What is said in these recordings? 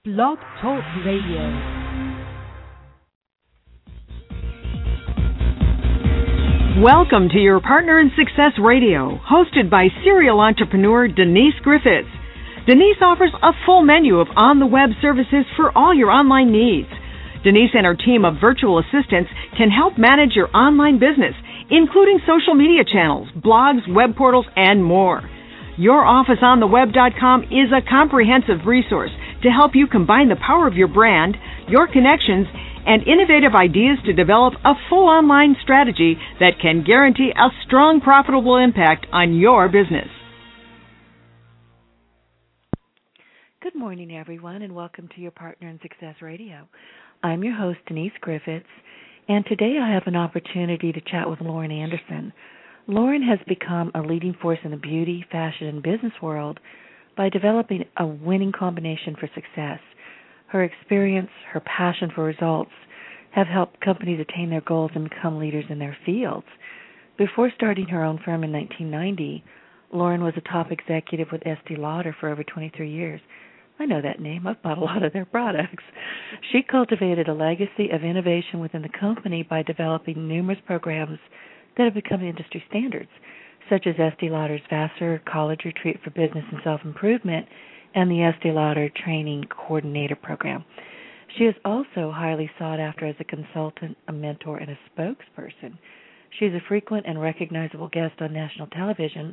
Blog Talk Radio. Welcome to Your Partner in Success Radio, hosted by serial entrepreneur Denise Griffiths. Denise offers a full menu of on-the-web services for all your online needs. Denise and her team of virtual assistants can help manage your online business, including social media channels, blogs, web portals, and more. YourOfficeOnTheWeb.com is a comprehensive resource to help you combine the power of your brand, your connections, and innovative ideas to develop a full online strategy that can guarantee a strong, profitable impact on your business. Good morning, everyone, and welcome to Your Partner in Success Radio. I'm your host, Denise Griffiths, and today I have an opportunity to chat with Lauren Anderson. Lauren has become a leading force in the beauty, fashion, and business world by developing a winning combination for success. Her experience, her passion for results have helped companies attain their goals and become leaders in their fields. Before starting her own firm in 1990, Lauren was a top executive with Estee Lauder for over 23 years. I know that name. I've bought a lot of their products. She cultivated a legacy of innovation within the company by developing numerous programs that have become industry standards, such as Estee Lauder's Vassar College Retreat for Business and Self-Improvement and the Estee Lauder Training Coordinator Program. She is also highly sought after as a consultant, a mentor, and a spokesperson. She is a frequent and recognizable guest on national television,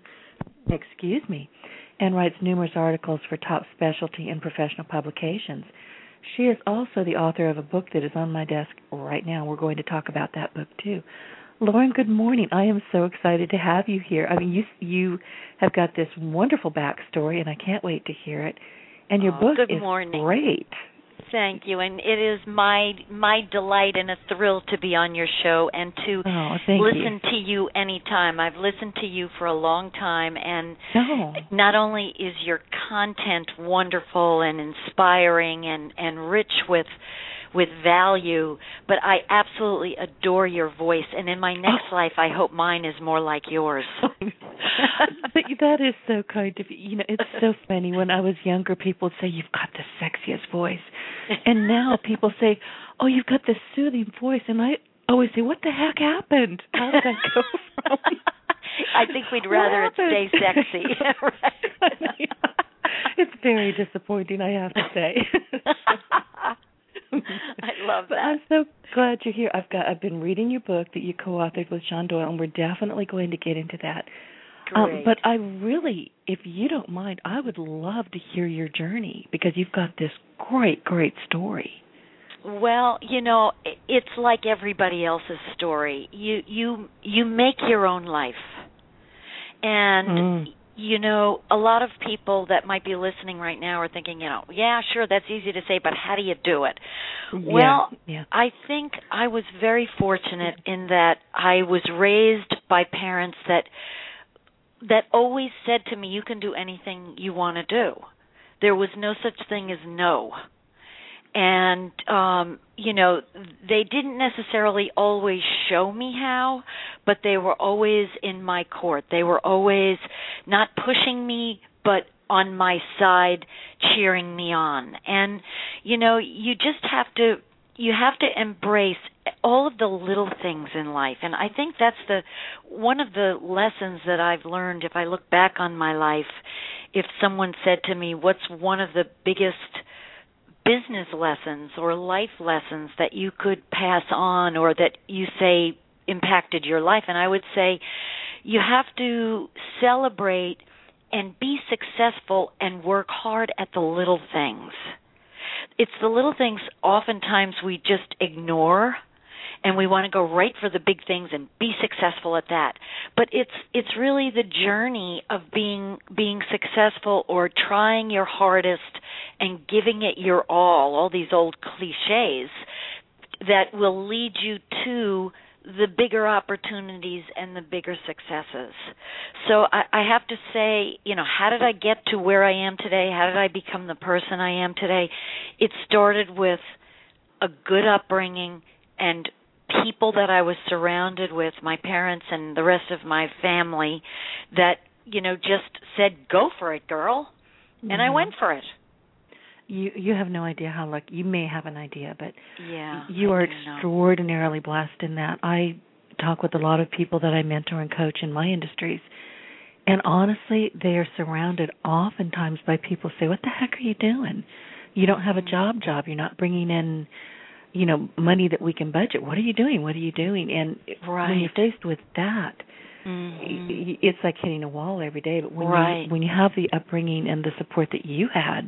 and writes numerous articles for top specialty and professional publications. She is also the author of a book that is on my desk right now. We're going to talk about that book, too. Lauren, good morning. I am so excited to have you here. I mean, you have got this wonderful backstory, and I can't wait to hear it. And your book is great. Thank you, and it is my delight and a thrill to be on your show and to listen to you anytime. I've listened to you for a long time, and not only is your content wonderful and inspiring and rich with value, but I absolutely adore your voice, and in my next life, I hope mine is more like yours. That is so kind of you. You know, it's so funny. When I was younger, people would say, "You've got the sexiest voice," and now people say, "Oh, you've got this soothing voice," and I always say, "What the heck happened? How did that go from?" I think we'd rather it stay sexy. Right. It's very disappointing, I have to say. I love that. I'm so glad you're here. I've been reading your book that you co-authored with John Doyle, and we're definitely going to get into that. Great. But I really, if you don't mind, I would love to hear your journey because you've got this great story. Well, you know, it's like everybody else's story. You make your own life, and. You know, a lot of people that might be listening right now are thinking, yeah, sure, that's easy to say, but how do you do it? Well, I think I was very fortunate in that I was raised by parents that always said to me, you can do anything you want to do. There was no such thing as no. And, they didn't necessarily always show me how, but they were always in my court. They were always not pushing me, but on my side, cheering me on. And, you just have to embrace all of the little things in life. And I think that's one of the lessons that I've learned. If I look back on my life, if someone said to me, what's one of the biggest business lessons or life lessons that you could pass on or that you say impacted your life? And I would say you have to celebrate and be successful and work hard at the little things. It's the little things oftentimes we just ignore, and we want to go right for the big things and be successful at that. But it's really the journey of being successful or trying your hardest and giving it your all these old cliches, that will lead you to the bigger opportunities and the bigger successes. So I have to say, how did I get to where I am today? How did I become the person I am today? It started with a good upbringing and people that I was surrounded with, my parents and the rest of my family, that, just said, go for it, girl. And I went for it. You have no idea how lucky. You may have an idea, but yeah, you are extraordinarily blessed in that. I talk with a lot of people that I mentor and coach in my industries, and honestly, they are surrounded oftentimes by people who say, "What the heck are you doing? You don't have a job. You're not bringing in, money that we can budget. What are you doing? What are you doing?" And when you're faced with that, it's like hitting a wall every day. But when you have the upbringing and the support that you had,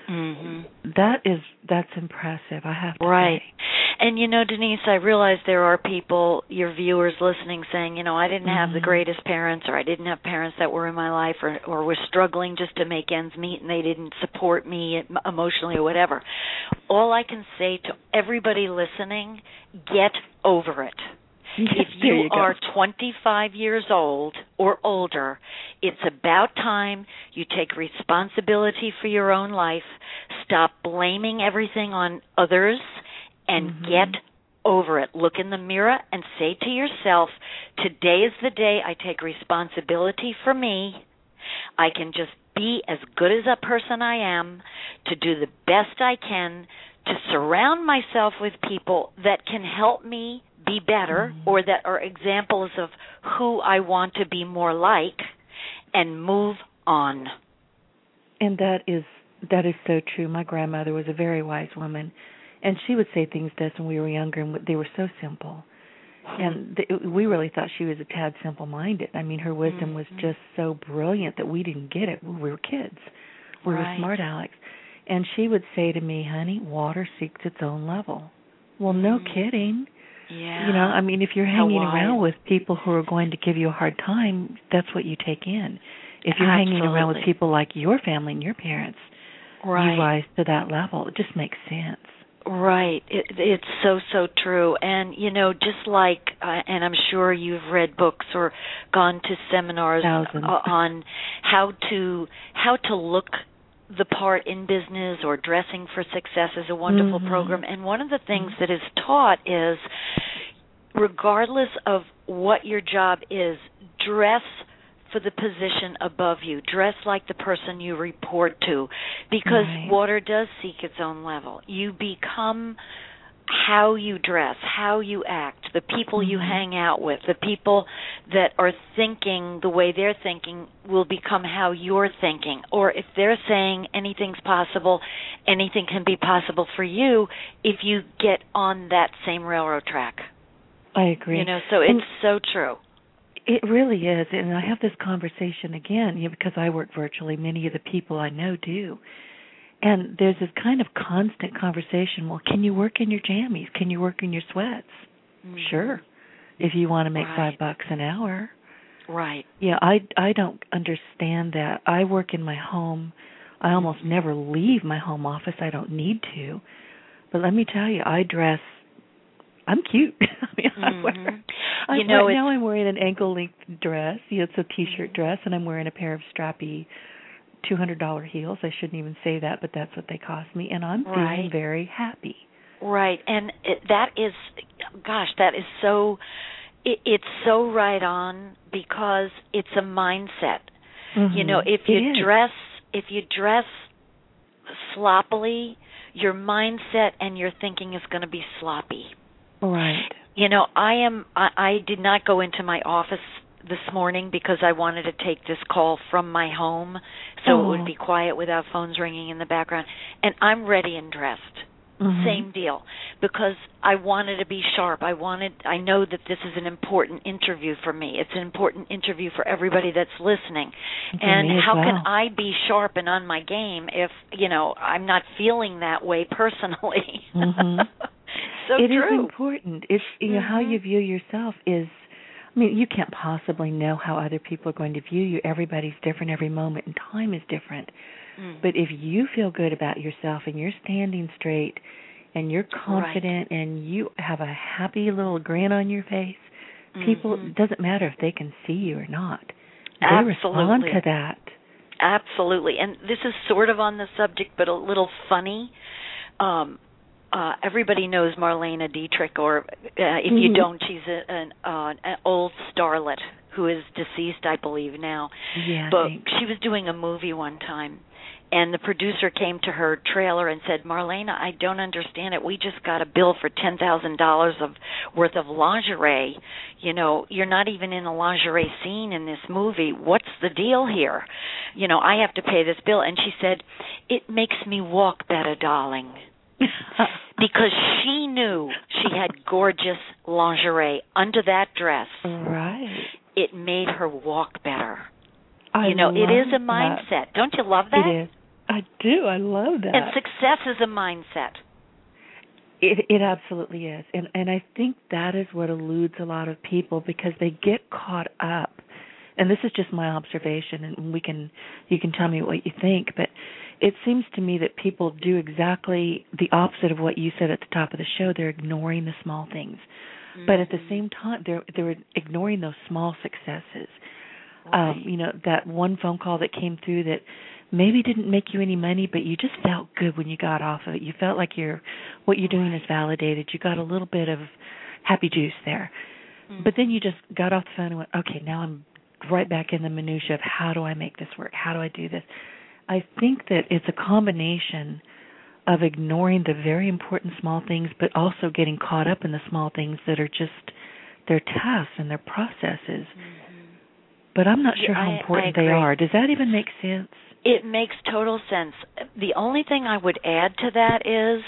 that's impressive, I have to say. And Denise, I realize there are people, your viewers listening, saying, I didn't have the greatest parents, or I didn't have parents that were in my life, or was struggling just to make ends meet, and they didn't support me emotionally or whatever. All I can say to everybody listening, get over it. If you are 25 years old or older, it's about time you take responsibility for your own life, stop blaming everything on others, and get over it. Look in the mirror and say to yourself, today is the day I take responsibility for me. I can just be as good as a person I am, to do the best I can, to surround myself with people that can help me be better, or that are examples of who I want to be more like, and move on. And that is so true. My grandmother was a very wise woman, and she would say things to us when we were younger, and they were so simple. And we really thought she was a tad simple-minded. I mean, her wisdom was just so brilliant that we didn't get it when we were kids. We were smart Alex. And she would say to me, "Honey, water seeks its own level." Well, no kidding. Yeah. I mean, if you're hanging around with people who are going to give you a hard time, that's what you take in. If you're hanging around with people like your family and your parents, you rise to that level. It just makes sense. Right. It's so true. And, just like, and I'm sure you've read books or gone to seminars on how to look the part in business, or Dressing for Success is a wonderful program. And one of the things that is taught is, regardless of what your job is, dress for the position above you. Dress like the person you report to, because water does seek its own level. You become how you dress, how you act, the people you hang out with, the people that are thinking the way they're thinking will become how you're thinking. Or if they're saying anything's possible, anything can be possible for you if you get on that same railroad track. I agree. So it's so true. It really is. And I have this conversation again, because I work virtually. Many of the people I know do. And there's this kind of constant conversation. Well, can you work in your jammies? Can you work in your sweats? Sure, if you want to make $5 an hour. Right. Yeah, I don't understand that. I work in my home. I almost never leave my home office. I don't need to. But let me tell you, I dress. I'm cute. Now I'm wearing an ankle-length dress. It's a T-shirt dress, and I'm wearing a pair of strappy $200 heels. I shouldn't even say that, but that's what they cost me, and I'm feeling very happy. Right, and that is so. It's so right on, because it's a mindset. If you dress sloppily, your mindset and your thinking is going to be sloppy. Right. I did not go into my office this morning because I wanted to take this call from my home, so it would be quiet without phones ringing in the background. And I'm ready and dressed. Same deal, because I wanted to be sharp. I know that this is an important interview for me. It's an important interview for everybody that's listening. And how can I be sharp and on my game if, I'm not feeling that way personally? So it true. It is important. It's how you view yourself is. You can't possibly know how other people are going to view you. Everybody's different. Every moment in time is different. But if you feel good about yourself and you're standing straight and you're confident and you have a happy little grin on your face, people, it doesn't matter if they can see you or not. They respond to that. Absolutely. And this is sort of on the subject, but a little funny. Everybody knows Marlene Dietrich, or if you don't, she's an old starlet who is deceased, I believe, now. Yeah, but she was doing a movie one time, and the producer came to her trailer and said, "Marlena, I don't understand it. We just got a bill for $10,000 worth of lingerie. You know, you're not even in a lingerie scene in this movie. What's the deal here? You know, I have to pay this bill." And she said, "It makes me walk better, darling." Because she knew she had gorgeous lingerie under that dress. Right. It made her walk better. It is a mindset. That. Don't you love that? It is. I do. I love that. And success is a mindset. It absolutely is. And I think that is what eludes a lot of people, because they get caught up. And this is just my observation, and you can tell me what you think, but it seems to me that people do exactly the opposite of what you said at the top of the show. They're ignoring the small things. Mm-hmm. But at the same time, they're ignoring those small successes. Right. That one phone call that came through that maybe didn't make you any money, but you just felt good when you got off of it. You felt like what you're doing is validated. You got a little bit of happy juice there. Mm-hmm. But then you just got off the phone and went, okay, now I'm right back in the minutia of how do I make this work? How do I do this? I think that it's a combination of ignoring the very important small things, but also getting caught up in the small things that are just their tasks and their processes. Mm-hmm. But I'm not sure how important they are. Does that even make sense? It makes total sense. The only thing I would add to that is,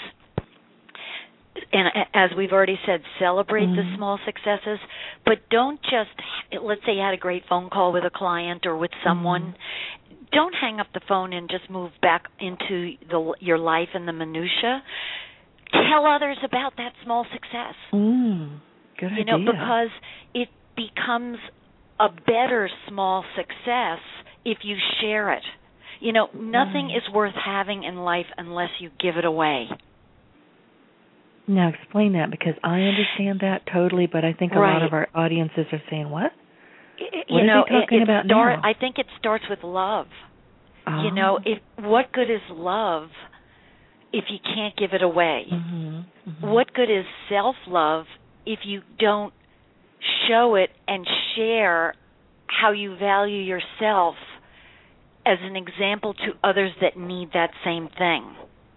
and as we've already said, celebrate the small successes, but don't just, let's say you had a great phone call with a client or with someone, don't hang up the phone and just move back into your life and the minutia. Tell others about that small success. Good idea. Because it becomes a better small success if you share it. Nothing is worth having in life unless you give it away. Now explain that, because I understand that totally, but I think a lot of our audiences are saying, what? What are they talking about now? I think it starts with love. Oh. What good is love if you can't give it away? Mm-hmm. Mm-hmm. What good is self-love if you don't show it and share how you value yourself as an example to others that need that same thing?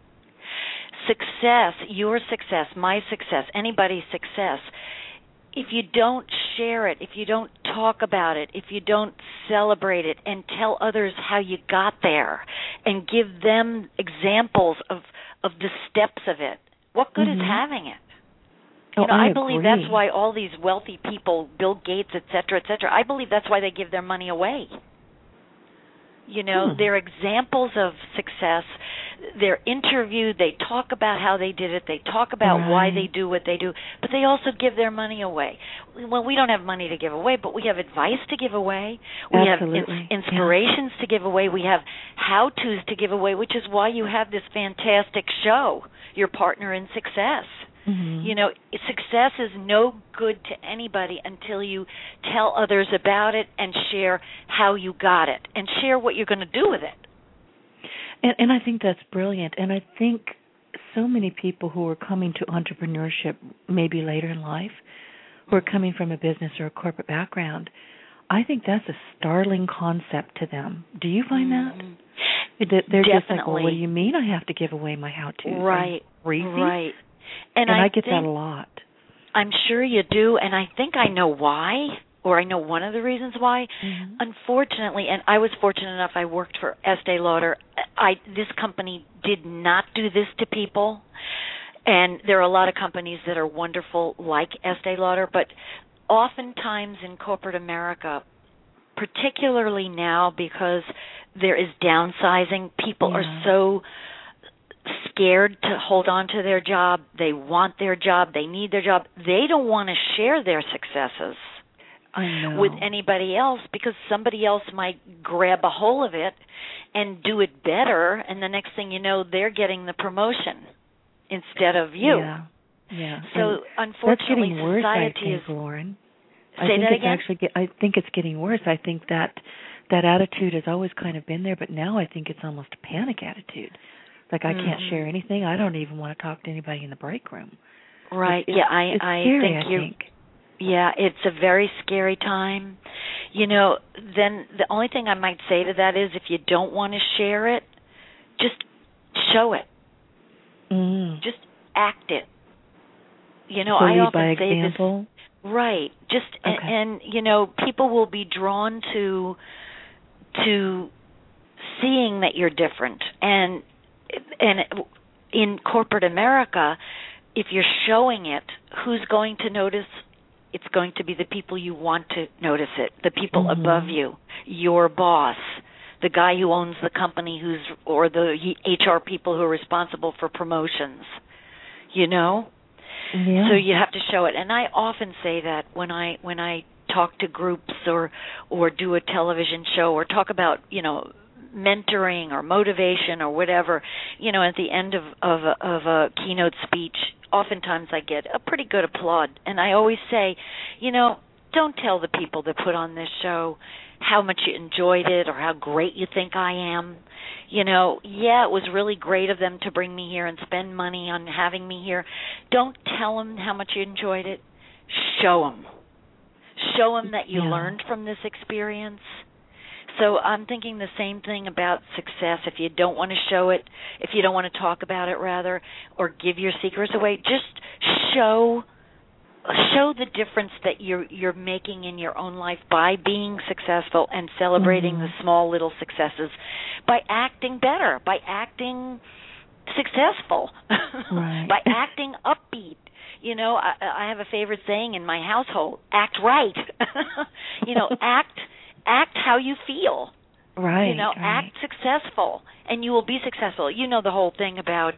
Success, your success, my success, anybody's success, if you don't share it, if you don't talk about it, if you don't celebrate it and tell others how you got there and give them examples of the steps of it, what good is having it? I believe that's why all these wealthy people, Bill Gates, et cetera, I believe that's why they give their money away. They're examples of success. They're interviewed. They talk about how they did it. They talk about why they do what they do. But they also give their money away. Well, we don't have money to give away, but we have advice to give away. We have inspirations to give away. We have how-tos to give away, which is why you have this fantastic show, Your Partner in Success. Mm-hmm. Success is no good to anybody until you tell others about it and share how you got it and share what you're going to do with it. And I think that's brilliant. And I think so many people who are coming to entrepreneurship maybe later in life, who are coming from a business or a corporate background, I think that's a startling concept to them. Do you find that? They're just like, well, what do you mean I have to give away my how-to? Right, right. And I get that a lot. I'm sure you do, and I think I know why, or I know one of the reasons why. Mm-hmm. Unfortunately, and I was fortunate enough, I worked for Estee Lauder. This company did not do this to people, and there are a lot of companies that are wonderful like Estee Lauder, but oftentimes in corporate America, particularly now because there is downsizing, people are so scared to hold on to their job. They want their job. They need their job. They don't want to share their successes with anybody else because somebody else might grab a hold of it and do it better, and the next thing you know, they're getting the promotion instead of you. Yeah. So, and unfortunately, that's getting worse, society I think, is... Lauren. Say that again? I think it's getting worse. I think that attitude has always kind of been there, but now I think it's almost a panic attitude. Like, I can't share anything. I don't even want to talk to anybody in the break room. Right. It's scary, I think. Yeah, it's a very scary time. Then the only thing I might say to that is if you don't want to share it, just show it. Just act it. So I lead often by say example? this. Right. Just okay. and people will be drawn to seeing that you're different. And in corporate America, if you're showing it, who's going to notice? It's going to be the people you want to notice it, the people above you, your boss, the guy who owns the company or the HR people who are responsible for promotions, Yeah. So you have to show it. And I often say that when I talk to groups or do a television show or talk about, mentoring or motivation or whatever, at the end of a keynote speech, oftentimes I get a pretty good applaud. And I always say, don't tell the people that put on this show how much you enjoyed it or how great you think I am. It was really great of them to bring me here and spend money on having me here. Don't tell them how much you enjoyed it. Show them. Show them that you learned from this experience. So I'm thinking the same thing about success. If you don't want to show it, if you don't want to talk about it, rather, or give your secrets away, just show the difference that you're making in your own life by being successful and celebrating the small little successes, by acting better, by acting successful, by acting upbeat. I have a favorite saying in my household: act right. Act how you feel. Right. Act successful, and you will be successful. The whole thing about,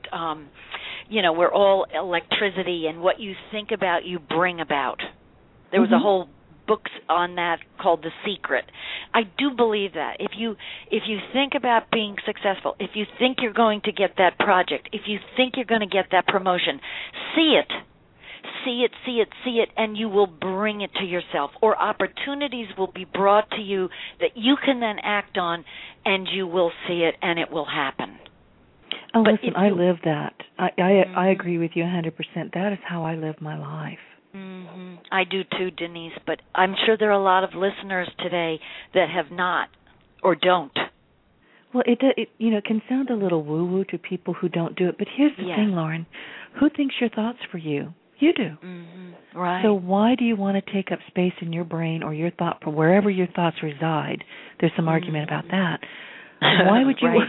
we're all electricity, and what you think about, you bring about. There was a whole book on that called The Secret. I do believe that. If you think about being successful, if you think you're going to get that project, if you think you're going to get that promotion, see it. See it, and you will bring it to yourself. Or opportunities will be brought to you that you can then act on, and you will see it, and it will happen. Oh, but listen, I live that. I agree with you 100%. That is how I live my life. I do too, Denise, but I'm sure there are a lot of listeners today that have not or don't. Well, it can sound a little woo-woo to people who don't do it, but here's the thing, Lauren. Who thinks your thoughts for you? You do. Right. So why do you want to take up space in your brain or your thought for wherever your thoughts reside? There's some argument about that. Why would you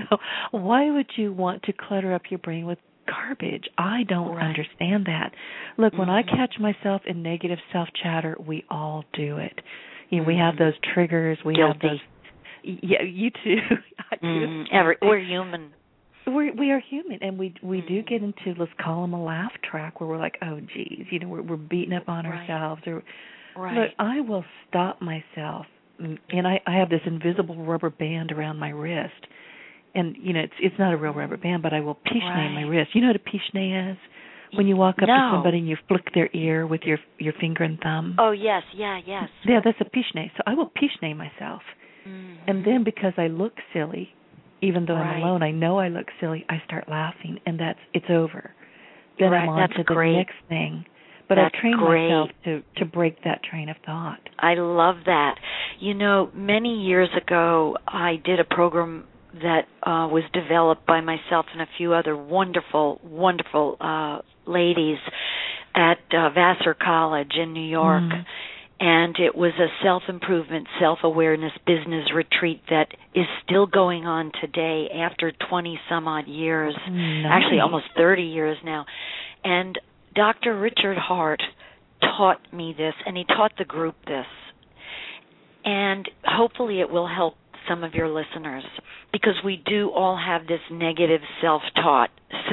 why would you want to clutter up your brain with garbage? I don't understand that. Look, when I catch myself in negative self-chatter, we all do it. We have those triggers, have those. Yeah, you too. I do. We're human. We are human, and we do get into, let's call them a laugh track, where we're like, oh, geez, we're beating up on ourselves. But I will stop myself, and I have this invisible rubber band around my wrist, and it's not a real rubber band, but I will piche-nae my wrist. You know what a piche-nae is? When you walk up to somebody and you flick their ear with your finger and thumb. Oh yes, yes. Yeah, that's a piche-nae. So I will piche-nae myself, and then because I look silly. Even though I'm alone, I know I look silly. I start laughing, and it's over. Then I'm on to the next thing. But I've trained myself to break that train of thought. I love that. Many years ago, I did a program that was developed by myself and a few other wonderful, wonderful ladies at Vassar College in New York. And it was a self-improvement, self-awareness business retreat that is still going on today after 20-some-odd years, actually almost 30 years now. And Dr. Richard Hart taught me this, and he taught the group this. And hopefully it will help some of your listeners, because we do all have this negative self-talk.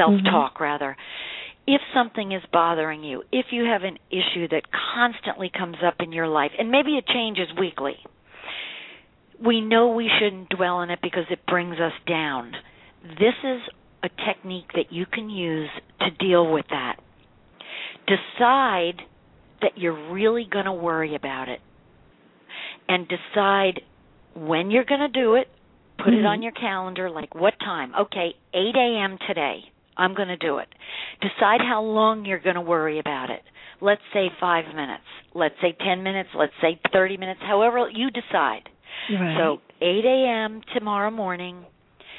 If something is bothering you, if you have an issue that constantly comes up in your life, and maybe it changes weekly, we know we shouldn't dwell on it because it brings us down. This is a technique that you can use to deal with that. Decide that you're really going to worry about it, and decide when you're going to do it. Put it on your calendar, like what time? Okay, 8 a.m. today. I'm going to do it. Decide how long you're going to worry about it. Let's say 5 minutes. Let's say 10 minutes. Let's say 30 minutes. However you decide. Right. So 8 a.m. tomorrow morning,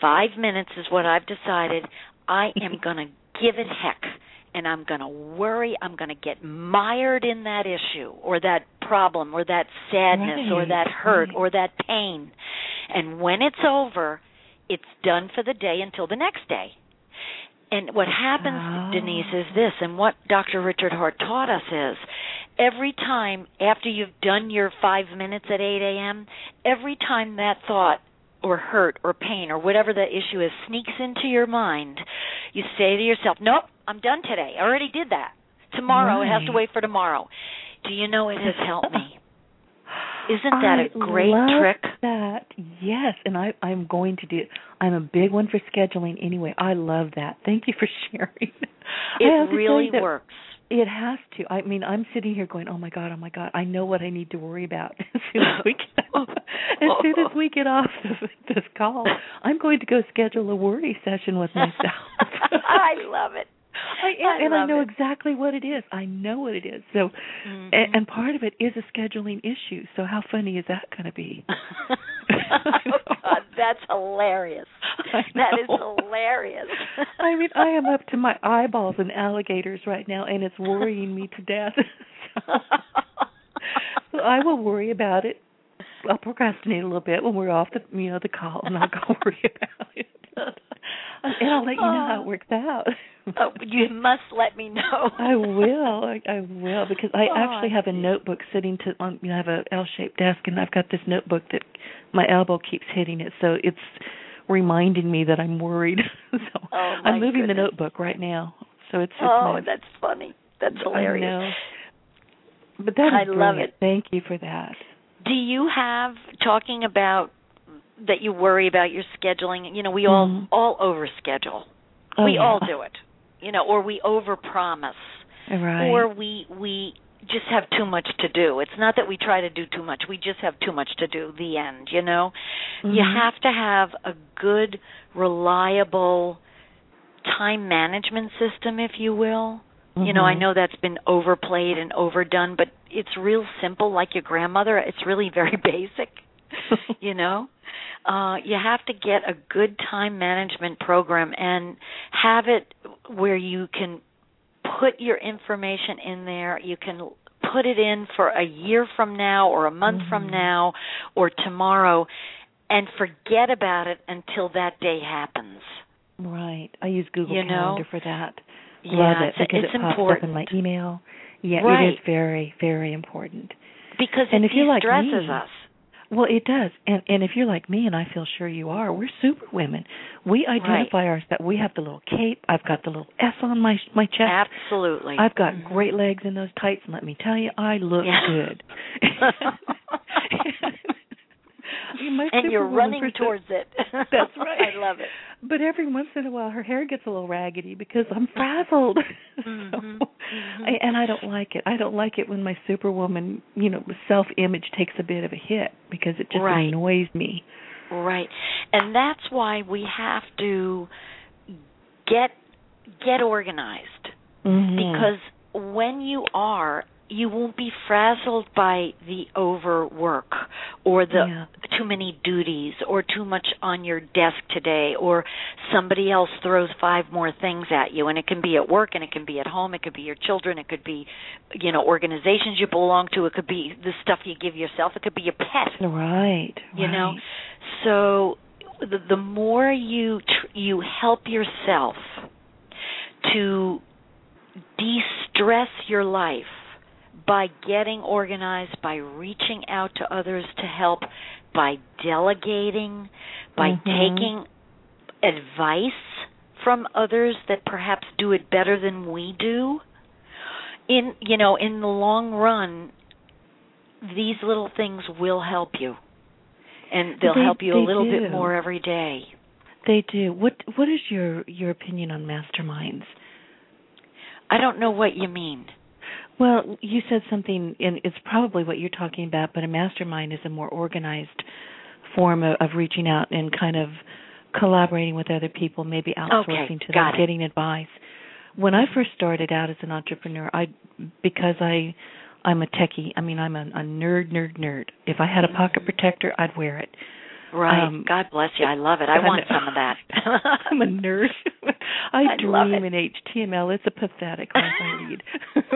5 minutes is what I've decided. I am going to give it heck, and I'm going to worry. I'm going to get mired in that issue or that problem or that sadness or that hurt or that pain. And when it's over, it's done for the day until the next day. And what happens, Denise, is this, and what Dr. Richard Hart taught us is, every time after you've done your 5 minutes at 8 a.m., every time that thought or hurt or pain or whatever the issue is sneaks into your mind, you say to yourself, nope, I'm done today. I already did that. Tomorrow, it has to wait for tomorrow. Do you know it has helped me? Isn't that a great trick? That, yes, and I'm going to do it. I'm a big one for scheduling anyway. I love that. Thank you for sharing. It really works. It has to. I mean, I'm sitting here going, oh my God, I know what I need to worry about as soon as we get off this call. I'm going to go schedule a worry session with myself. I love it. I know exactly what it is. I know what it is. So, and part of it is a scheduling issue. So how funny is that going to be? Oh, God, that's hilarious. That is hilarious. I mean, I am up to my eyeballs in alligators right now, and it's worrying me to death. So I will worry about it. I'll procrastinate a little bit when we're off the call, and I'll go worry about it. And I'll let you know how it works out. Oh, you must let me know. I will. I will, because I actually have a notebook sitting on. I have a L-shaped desk, and I've got this notebook that my elbow keeps hitting it, so it's reminding me that I'm worried. So I'm moving the notebook right now. So it's nice. That's funny. That's hilarious. I know. But that is love it. Thank you for that. Do you have, talking about that you worry about your scheduling, we all overschedule. We all do it, or we overpromise. Right. Or we just have too much to do. It's not that we try to do too much. We just have too much to do, the end, You have to have a good, reliable time management system, if you will. I know that's been overplayed and overdone, but it's real simple, like your grandmother. It's really very basic, You have to get a good time management program and have it where you can put your information in there. You can put it in for a year from now or a month from now or tomorrow and forget about it until that day happens. Right. I use Google Calendar for that. Yeah, love it because it's it pops important. up in my email. Yeah, right. It is very, very important. Because and it if you're like de-stresses me, us. Well, it does. And if you're like me, and I feel sure you are, we're super women. We identify ours that we have the little cape. I've got the little S on my chest. Absolutely. I've got great legs in those tights, and let me tell you, I look good. And you're running towards it. That's right. I love it. But every once in a while, her hair gets a little raggedy because I'm frazzled. And I don't like it. I don't like it when my superwoman, self-image takes a bit of a hit because it just annoys me. Right. And that's why we have to get organized. Because when you are, you won't be frazzled by the overwork or the too many duties or too much on your desk today, or somebody else throws 5 more things at you, and it can be at work and it can be at home, it could be your children, it could be organizations you belong to, it could be the stuff you give yourself, it could be your pet. Right. You know, so the more you help yourself to de-stress your life by getting organized, by reaching out to others to help, by delegating, by taking advice from others that perhaps do it better than we do. In the long run, these little things will help you, and they'll help you a little bit more every day. They do. What is your opinion on masterminds? I don't know what you mean. Well, you said something, and it's probably what you're talking about, but a mastermind is a more organized form of reaching out and kind of collaborating with other people, maybe outsourcing to them, getting advice. When I first started out as an entrepreneur, because I'm a techie, I'm a nerd. If I had a pocket protector, I'd wear it. Right. God bless you. I love it. I want some of that. I'm a nerd. I dream in HTML. It's a pathetic once I read.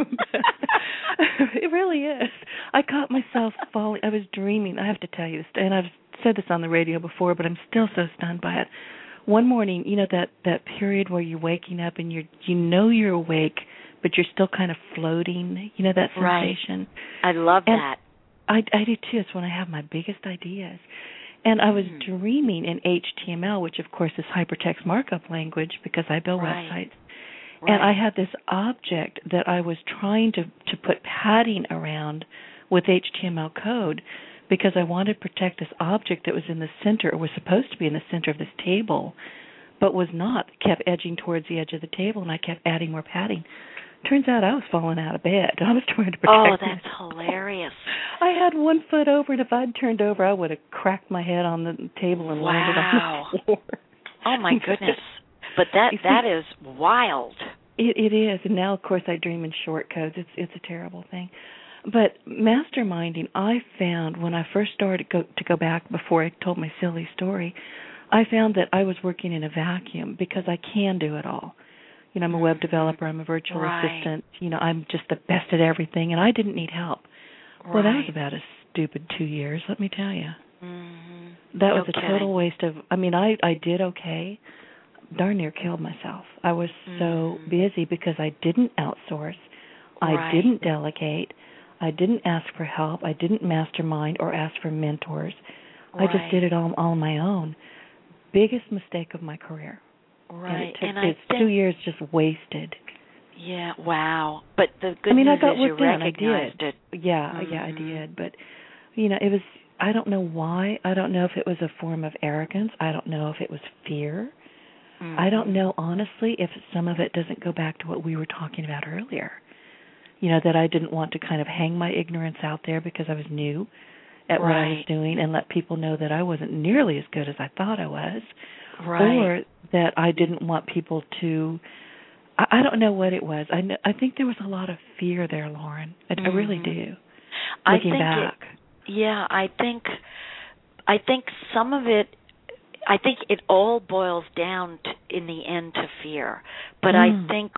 It really is. I caught myself falling. I was dreaming. I have to tell you, and I've said this on the radio before, but I'm still so stunned by it. One morning, that period where you're waking up and you're awake, but you're still kind of floating. That sensation. Right. I love that. I do too. It's when I have my biggest ideas. And I was dreaming in HTML, which of course is hypertext markup language because I build websites. Right. And I had this object that I was trying to put padding around with HTML code because I wanted to protect this object that was in the center, or was supposed to be in the center of this table, but was not, kept edging towards the edge of the table, and I kept adding more padding. Turns out I was falling out of bed. I was trying to protect myself. Oh, that's hilarious. I had 1 foot over, and if I'd turned over, I would have cracked my head on the table and landed on the floor. Oh, my goodness. But that is wild. It is, and now, of course, I dream in short codes. It's a terrible thing. But masterminding, I found when I first started to go back before I told my silly story, I found that I was working in a vacuum because I can do it all. I'm a web developer. I'm a virtual assistant. I'm just the best at everything, and I didn't need help. Right. Well, that was about a stupid 2 years, let me tell you. Mm-hmm. That was a total waste of, I did okay. Darn near killed myself. I was so busy because I didn't outsource. I didn't delegate. I didn't ask for help. I didn't mastermind or ask for mentors. I just did it all on my own. Biggest mistake of my career. Right. And it's 2 years just wasted. Yeah, wow. But the good news is you recognized it. Yeah, I did. But, it was, I don't know why. I don't know if it was a form of arrogance. I don't know if it was fear. I don't know, honestly, if some of it doesn't go back to what we were talking about earlier. That I didn't want to kind of hang my ignorance out there because I was new at what I was doing and let people know that I wasn't nearly as good as I thought I was. Right. Or that I didn't want people to, I don't know what it was. I think there was a lot of fear there, Lauren. I really do. Looking back. I think some of it, I think it all boils down in the end to fear. But I think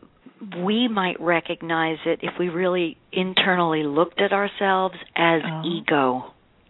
we might recognize it if we really internally looked at ourselves as ego.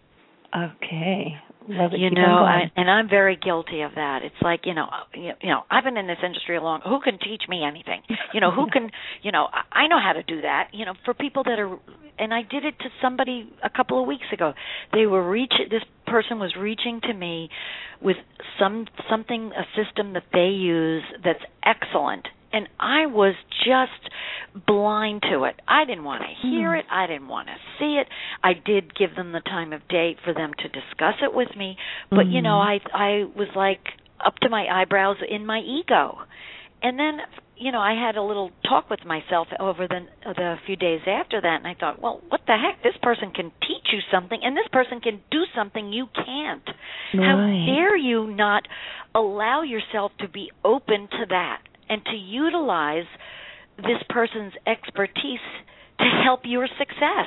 Okay. And I'm very guilty of that. It's like, I've been in this industry long. Who can teach me anything? Who can, I know how to do that. For people that are, and I did it to somebody a couple of weeks ago. This person was reaching to me with something, a system that they use that's excellent. And I was just blind to it. I didn't want to hear it. I didn't want to see it. I did give them the time of day for them to discuss it with me. But, I was like up to my eyebrows in my ego. And then, I had a little talk with myself over the few days after that. And I thought, well, what the heck? This person can teach you something, and this person can do something you can't. Right. How dare you not allow yourself to be open to that? And to utilize this person's expertise to help your success.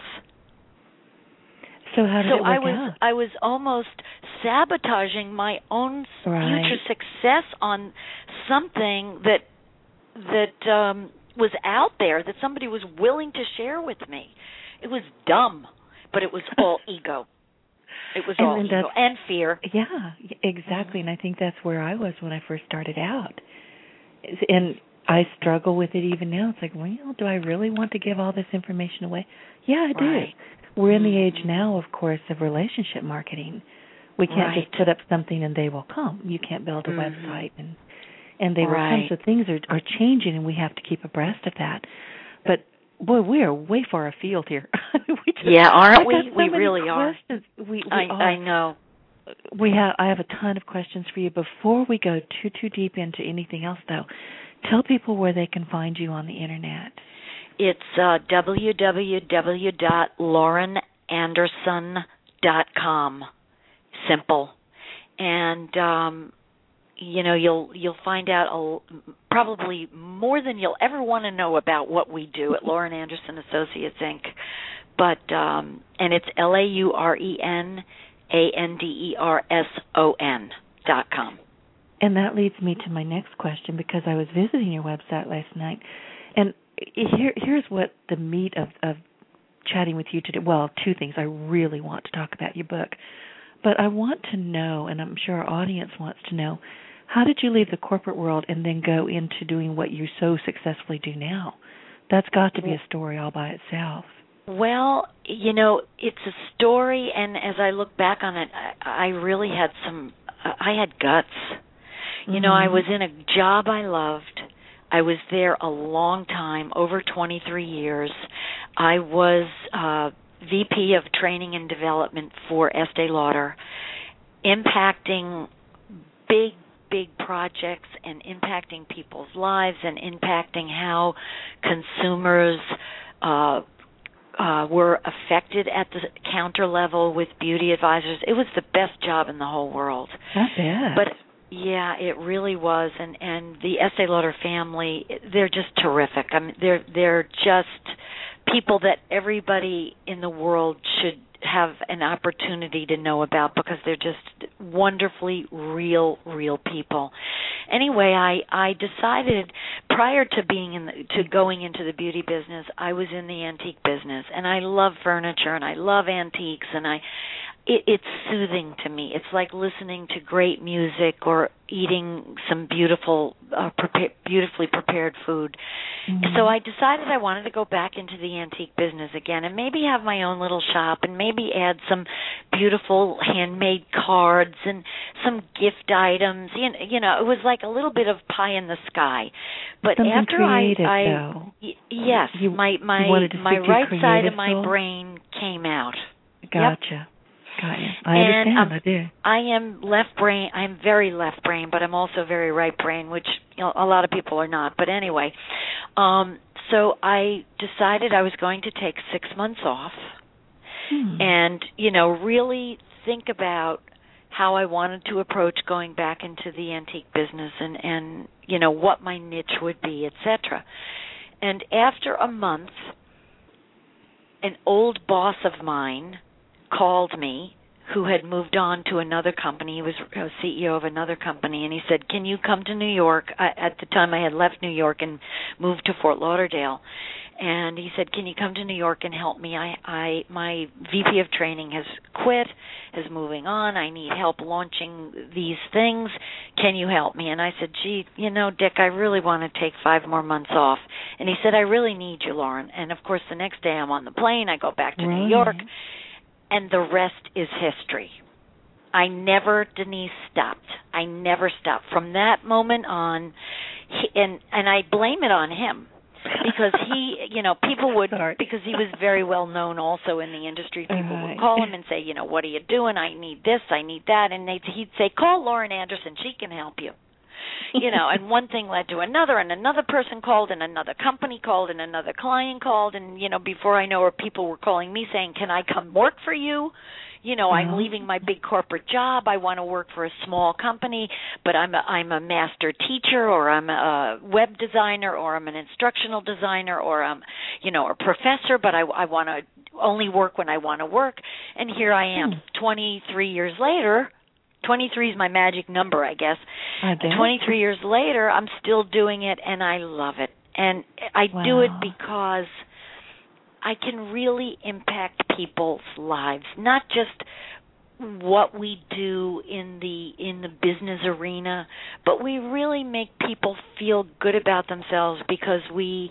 So how did it work out? I was almost sabotaging my own future success on something that was out there that somebody was willing to share with me. It was dumb, but it was all ego. It was all ego and fear. Yeah, exactly. And I think that's where I was when I first started out. And I struggle with it even now. It's like, well, do I really want to give all this information away? Yeah, I do. Right. We're in the age now, of course, of relationship marketing. We can't just put up something and they will come. You can't build a website and they will come. So things are changing, and we have to keep abreast of that. But, boy, we are way far afield here. Aren't we? We really questions. are. I know. I have a ton of questions for you. Before we go too deep into anything else, though, tell people where they can find you on the Internet. It's www.laurenanderson.com. Simple. And, you'll find out probably more than you'll ever want to know about what we do at Lauren Anderson Associates, Inc. But, and it's LaurenAnderson.com. ANDERSON.com. And that leads me to my next question, because I was visiting your website last night, and here's what the meat of chatting with you today. Well, two things. I really want to talk about your book, but I want to know, and I'm sure our audience wants to know, how did you leave the corporate world and then go into doing what you so successfully do now? That's got to be a story all by itself. Well, it's a story, and as I look back on it, I really had I had guts. Mm-hmm. I was in a job I loved. I was there a long time, over 23 years. I was VP of Training and Development for Estee Lauder, impacting big projects and impacting people's lives and impacting how consumers were affected at the counter level with beauty advisors. It was the best job in the whole world. Not bad. But yeah, it really was, and the Estee Lauder family, they're just terrific. I mean, they're just people that everybody in the world should have an opportunity to know about, because they're just wonderfully real people. Anyway, I decided prior to going into the beauty business, I was in the antique business, and I love furniture and I love antiques, and it's soothing to me. It's like listening to great music or eating some beautifully prepared food. Mm-hmm. So I decided I wanted to go back into the antique business again, and maybe have my own little shop, and maybe add some beautiful handmade cards and some gift items. It was like a little bit of pie in the sky. But something after creative, yes, my right side of my brain came out. Gotcha. Yep. Got you. I understand. I do. I am left brain. I'm very left brain, but I'm also very right brain, which a lot of people are not. But anyway, so I decided I was going to take 6 months off, and really think about how I wanted to approach going back into the antique business, and what my niche would be, etc. And after a month, an old boss of mine called me, who had moved on to another company. He was a CEO of another company, and he said, "Can you come to New York?" At the time, I had left New York and moved to Fort Lauderdale. And he said, "Can you come to New York and help me? My VP of training has quit, is moving on. I need help launching these things. Can you help me?" And I said, "Gee, Dick, I really want to take 5 more months off." And he said, "I really need you, Lauren." And, of course, the next day I'm on the plane. I go back to New York. And the rest is history. Denise, stopped. I never stopped. From that moment on, and I blame it on him, because people would, because he was very well known also in the industry, people would call him and say, "What are you doing? I need this, I need that." And he'd say, "Call Lauren Anderson, she can help you." And one thing led to another, and another person called, and another company called, and another client called, and before I know it, people were calling me saying, "Can I come work for you? I'm leaving my big corporate job. I want to work for a small company, but I'm a master teacher, or I'm a web designer, or I'm an instructional designer, or I'm a professor, but I want to only work when I want to work." And here I am, 23 years later. 23 is my magic number, I guess. 23 years later, I'm still doing it, and I love it. And I do it because I can really impact people's lives, not just what we do in the business arena, but we really make people feel good about themselves, because we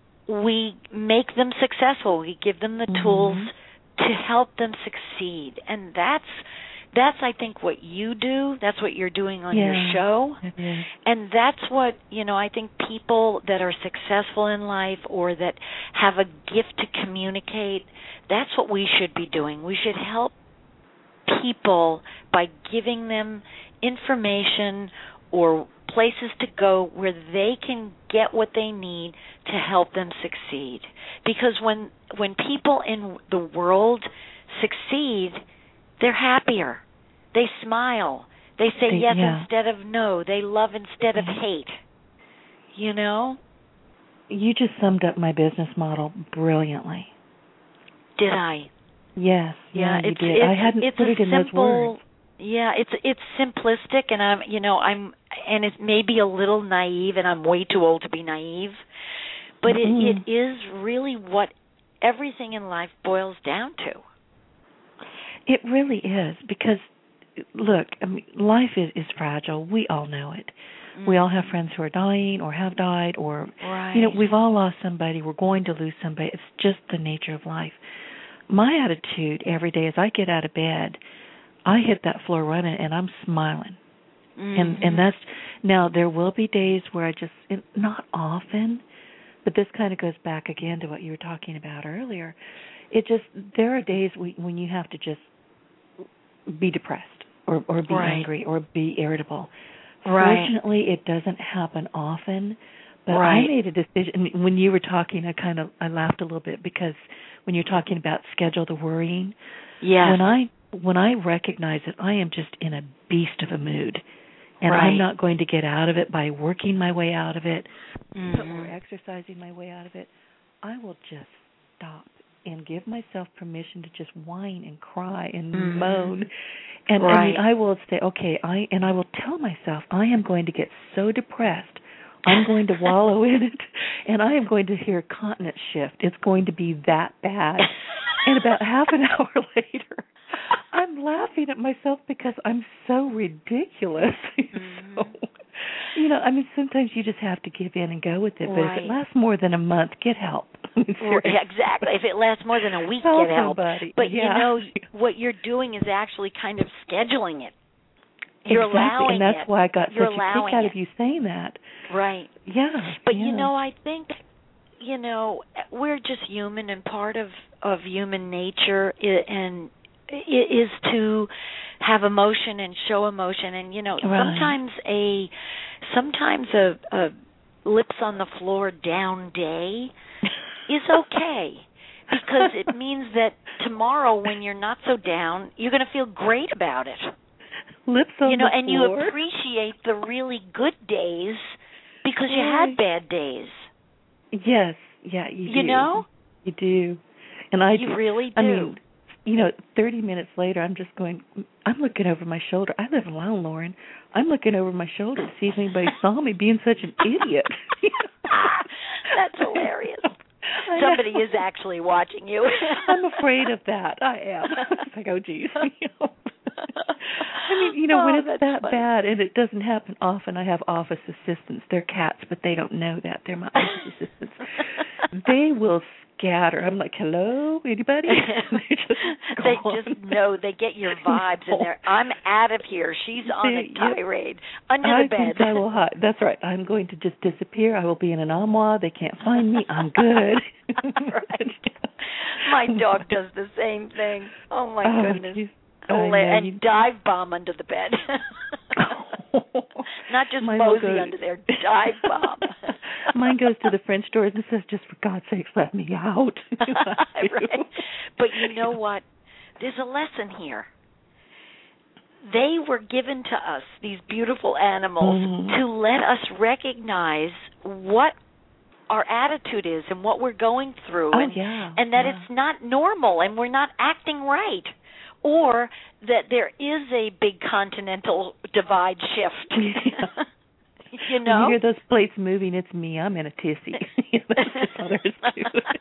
make them successful. We give them the tools to help them succeed. And that's I think what you do. That's what you're doing on your show. And that's what, I think people that are successful in life, or that have a gift to communicate, that's what we should be doing. We should help people by giving them information or places to go where they can get what they need to help them succeed. Because when people in the world succeed, they're happier. They smile. They say yes instead of no. They love instead of hate. You just summed up my business model brilliantly. Did I? Yes. Yeah, you did. I hadn't put it in those words. Yeah, it's simplistic, and and it may be a little naive, and I'm way too old to be naive, but it is really what everything in life boils down to. It really is, because look, I mean, life is fragile. We all know it. We all have friends who are dying or have died, or we've all lost somebody. We're going to lose somebody. It's just the nature of life. My attitude every day as I get out of bed, I hit that floor running and I'm smiling. And that's, now there will be days where not often, but this kind of goes back again to what you were talking about earlier. There are days when you have to just be depressed or be angry or be irritable. Fortunately, it doesn't happen often, but I made a decision. When you were talking, I laughed a little bit, because when you're talking about schedule the worrying, when I recognize that I am just in a beast of a mood, and I'm not going to get out of it by working my way out of it or exercising my way out of it, I will just stop and give myself permission to just whine and cry and moan. And I mean, I will say, okay, I will tell myself, I am going to get so depressed, I'm going to wallow in it, and I am going to hear continent shift. It's going to be that bad. And about half an hour later, I'm laughing at myself because I'm so ridiculous. So, I mean, sometimes you just have to give in and go with it. But if it lasts more than a month, get help. Exactly. If it lasts more than a week, get help. Somebody. But what you're doing is actually kind of scheduling it. You're allowing it. And that's why I got such a kick out of you saying that. Right. Yeah. But I think we're just human, and part of human nature is to have emotion and show emotion, and sometimes a lips on the floor down day is okay, because it means that tomorrow, when you're not so down, you're going to feel great about it. Lips on the floor. And you appreciate the really good days because you had bad days. Yes, yeah, you do. You do. And you really do. I mean, 30 minutes later, I'm looking over my shoulder. I live alone, Lauren. I'm looking over my shoulder to see if anybody saw me being such an idiot. That's hilarious. Somebody is actually watching you. I'm afraid of that. I am. It's like, oh, geez. I mean, when it's that funny. Bad, and it doesn't happen often, I have office assistants. They're cats, but they don't know that. They're my office assistants. They will scatter. I'm like, hello, anybody? They just know. They get your vibes, and I'm out of here. She's on a tirade under the bed. I think I will hide. That's right. I'm going to just disappear. I will be in an armoire. They can't find me. I'm good. Right. My dog does the same thing. Oh, my goodness. And dive bomb under the bed. Not just mosey under there, dive bomb. Mine goes to the French doors and says, just for God's sake, let me out. Right. But you know what? There's a lesson here. They were given to us, these beautiful animals, to let us recognize what our attitude is and what we're going through, and that it's not normal and we're not acting right. Or that there is a big continental divide shift. When you hear those plates moving, it's me. I'm in a tizzy. That's just others too.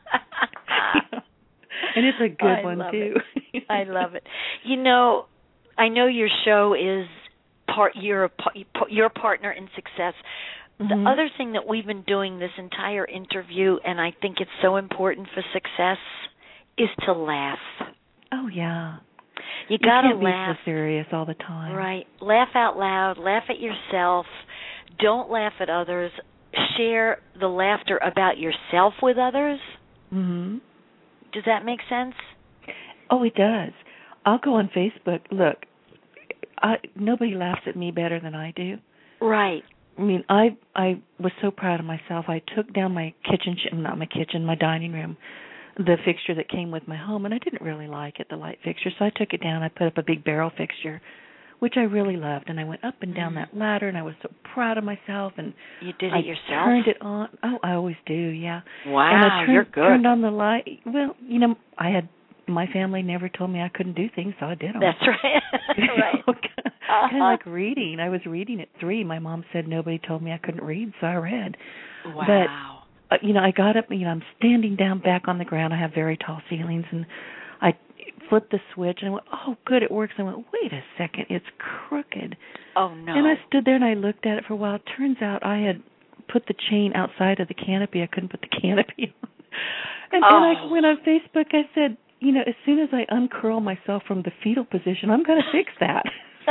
And it's a good one too. I love it. I know your show is your partner in success. The other thing that we've been doing this entire interview, and I think it's so important for success, is to laugh. Oh yeah. You gotta laugh. You can't be so serious all the time. Right. Laugh out loud. Laugh at yourself. Don't laugh at others. Share the laughter about yourself with others. Mm-hmm. Does that make sense? Oh, it does. I'll go on Facebook. Look, nobody laughs at me better than I do. Right. I mean, I was so proud of myself. I took down my my dining room, the fixture that came with my home, and I didn't really like it, the light fixture, so I took it down. I put up a big barrel fixture, which I really loved, and I went up and down that ladder, and I was so proud of myself. And you did it yourself? I turned it on. Oh, I always do, yeah. Wow, you're good. Turned on the light. Well, I had my family never told me I couldn't do things, so I did them. That's right. Right. Kind of like reading. I was reading at 3. My mom said nobody told me I couldn't read, so I read. Wow. But, I got up, I'm standing down back on the ground. I have very tall ceilings, and I flipped the switch, and I went, oh, good, it works. And I went, wait a second, it's crooked. Oh, no. And I stood there, and I looked at it for a while. It turns out I had put the chain outside of the canopy. I couldn't put the canopy on. And then I went on Facebook. I said, as soon as I uncurl myself from the fetal position, I'm going to fix that.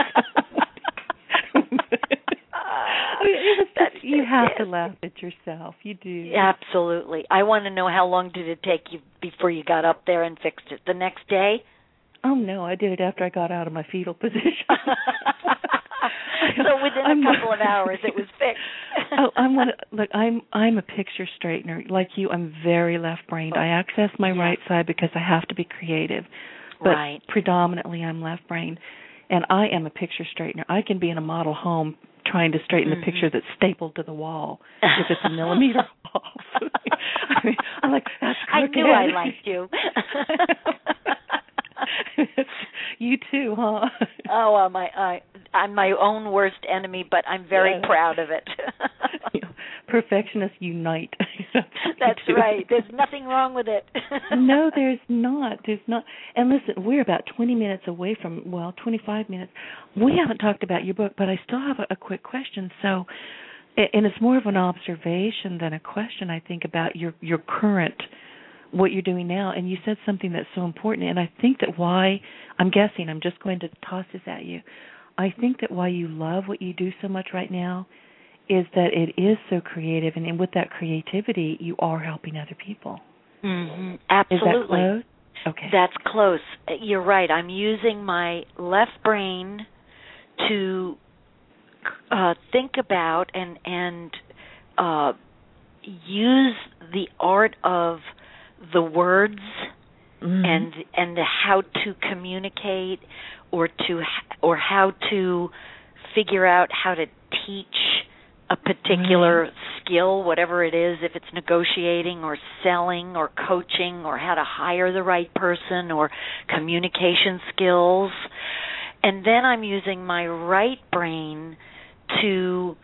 You have to laugh at yourself. You do. Absolutely. I want to know, how long did it take you before you got up there and fixed it? The next day? Oh, no. I did it after I got out of my fetal position. So within a couple of hours, it was fixed. I'm a picture straightener. Like you, I'm very left-brained. I access my right side because I have to be creative. But predominantly, I'm left-brained. And I am a picture straightener. I can be in a model home trying to straighten a picture that's stapled to the wall if it's a millimeter off. I'm like, that's crooked. I knew I liked you. You too, huh? Oh, I'm my own worst enemy, but I'm very proud of it. Perfectionists unite. That's right. There's nothing wrong with it. No, there's not. And listen, we're about 20 minutes away from, 25 minutes. We haven't talked about your book, but I still have a quick question. So, and it's more of an observation than a question, I think, about your current, what you're doing now. And you said something that's so important, and I think that I'm just going to toss this at you. I think that why you love what you do so much right now is that it is so creative, and with that creativity, you are helping other people. Mm-hmm. Absolutely. Is that close? Okay. That's close. You're right. I'm using my left brain to think about and use the art of the words and how to communicate or how to figure out how to teach a particular skill, whatever it is, if it's negotiating or selling or coaching or how to hire the right person or communication skills. And then I'm using my right brain to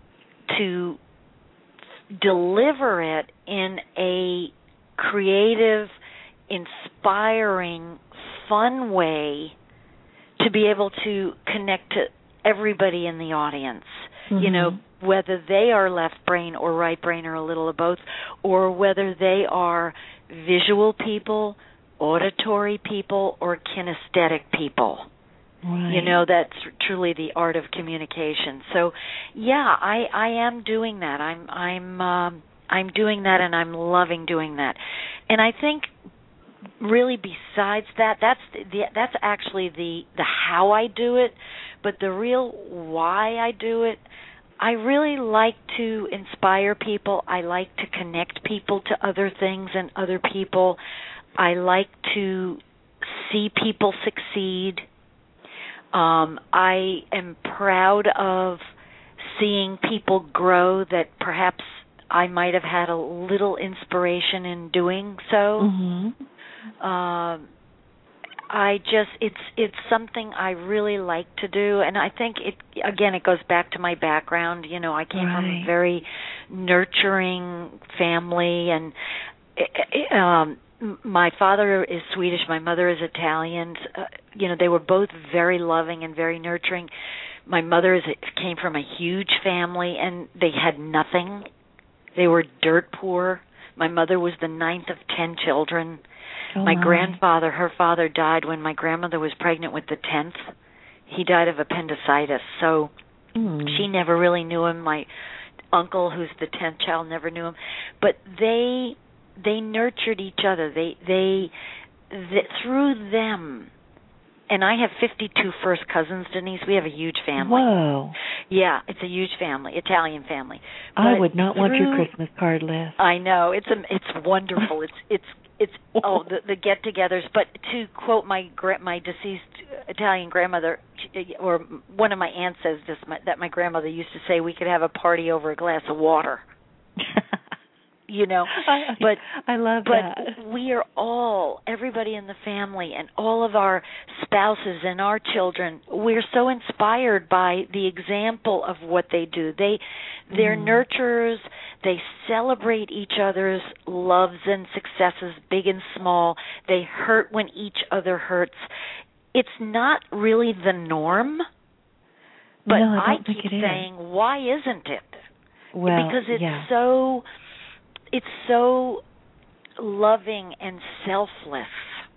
deliver it in a creative, inspiring, fun way to be able to connect to everybody in the audience. Whether they are left brain or right brain or a little of both, or whether they are visual people, auditory people, or kinesthetic people. Right. That's truly the art of communication. So, I am doing that. I'm doing that, and I'm loving doing that. And I think, really, besides that, that's actually the how I do it. But the real why I do it, I really like to inspire people. I like to connect people to other things and other people. I like to see people succeed. I am proud of seeing people grow that perhaps I might have had a little inspiration in doing so. It's something I really like to do, and I think it goes back to my background. I came from a very nurturing family, and my father is Swedish, my mother is Italian. They were both very loving and very nurturing. My mother came from a huge family, and they had nothing. They were dirt poor. My mother was the 9th of 10 children. My grandfather, her father, died when my grandmother was pregnant with the 10th. He died of appendicitis, so she never really knew him. My uncle, who's the 10th child, never knew him. But they nurtured each other. They through them. And I have 52 first cousins, Denise. We have a huge family. Whoa. Yeah, it's a huge family, Italian family. I would not want your Christmas card list. I know. It's wonderful. It's the get-togethers. But to quote my deceased Italian grandmother, or one of my aunts says this, that my grandmother used to say, we could have a party over a glass of water. But I love that. But we are all, everybody in the family and all of our spouses and our children, we're so inspired by the example of what they do. They're nurturers. They celebrate each other's loves and successes, big and small. They hurt when each other hurts. It's not really the norm, but no, I keep saying, why isn't it? Well, because it's so loving and selfless.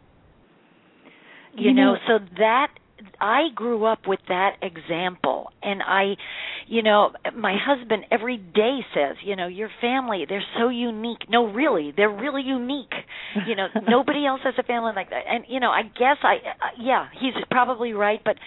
You know, so that I grew up with that example, and my husband every day says, your family, they're so unique. No, really, they're really unique. Nobody else has a family like that. And I guess he's probably right, but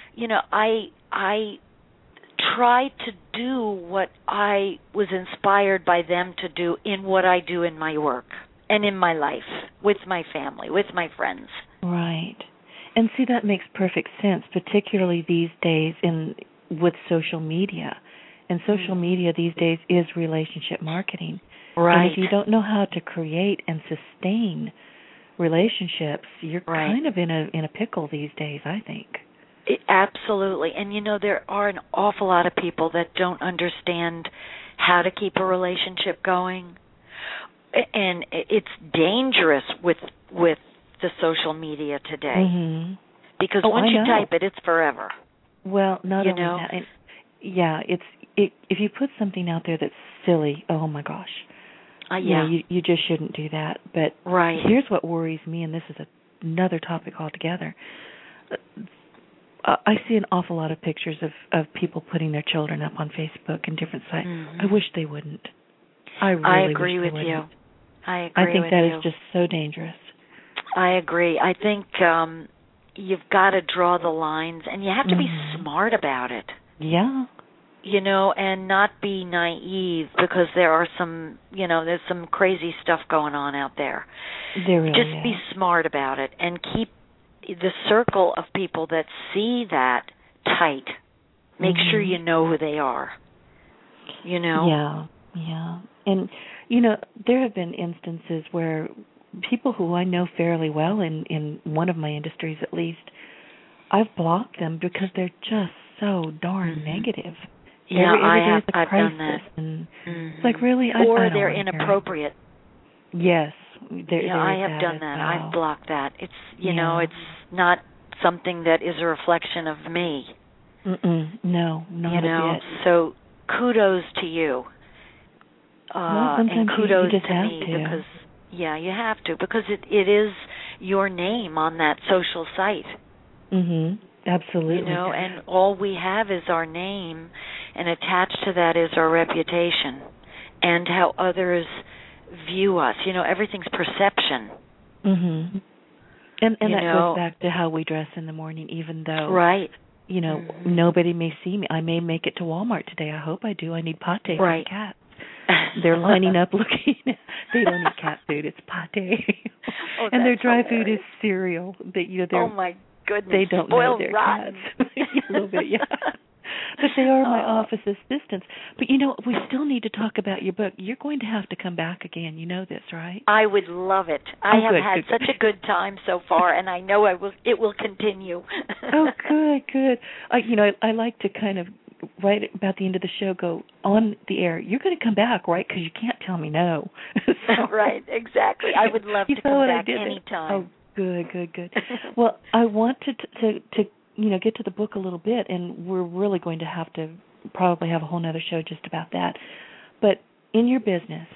I try to do what I was inspired by them to do in what I do in my work and in my life, with my family, with my friends. Right. And see, that makes perfect sense, particularly these days with social media. And social media these days is relationship marketing. Right. And if you don't know how to create and sustain relationships, you're kind of in a pickle these days, I think. Absolutely. And, there are an awful lot of people that don't understand how to keep a relationship going. And it's dangerous with the social media today. Because once you type it, it's forever. Well, not only that. And, if you put something out there that's silly, oh, my gosh. You just shouldn't do that. But here's what worries me, and this is another topic altogether. I see an awful lot of pictures of people putting their children up on Facebook and different sites. I wish they wouldn't. I agree with you. I agree with you. I think that is just so dangerous. I agree. I think you've got to draw the lines, and you have to be smart about it. Yeah. And not be naive, because there are there's some crazy stuff going on out there. There really Just be smart about it and keep the circle of people that see that tight. Make sure you know who they are. Yeah. And, there have been instances where people who I know fairly well in one of my industries at least, I've blocked them because they're just so darn negative. Yeah, I've done that. And it's like, really? Or they're inappropriate. Yes. I have done that. Well. I've blocked that. It's, it's not something that is a reflection of me. No, not a bit. So kudos to you. And kudos you just to have me to. because you have to, because it is your name on that social site. Absolutely. And all we have is our name, and attached to that is our reputation and how others view us. Everything's perception. And that goes back to how we dress in the morning, even though nobody may see me. I may make it to Walmart today. I hope I do. I need pate for the cats. They're lining up looking. They don't eat cat food. It's pate. And their dry food is cereal. They're, oh, my goodness. They don't Spoiled know their rotten. cats. A little bit, yeah. But they are my office assistants. But, we still need to talk about your book. You're going to have to come back again. You know this, right? I would love it. I have had such a good time so far, and I know it will continue. Oh, good. I like to kind of, right about the end of the show, go on the air. You're going to come back, right? Because you can't tell me no. Right, exactly. I would love to come back anytime. Oh, good. Well, I want to get to the book a little bit, and we're really going to have to probably have a whole other show just about that. But in your business,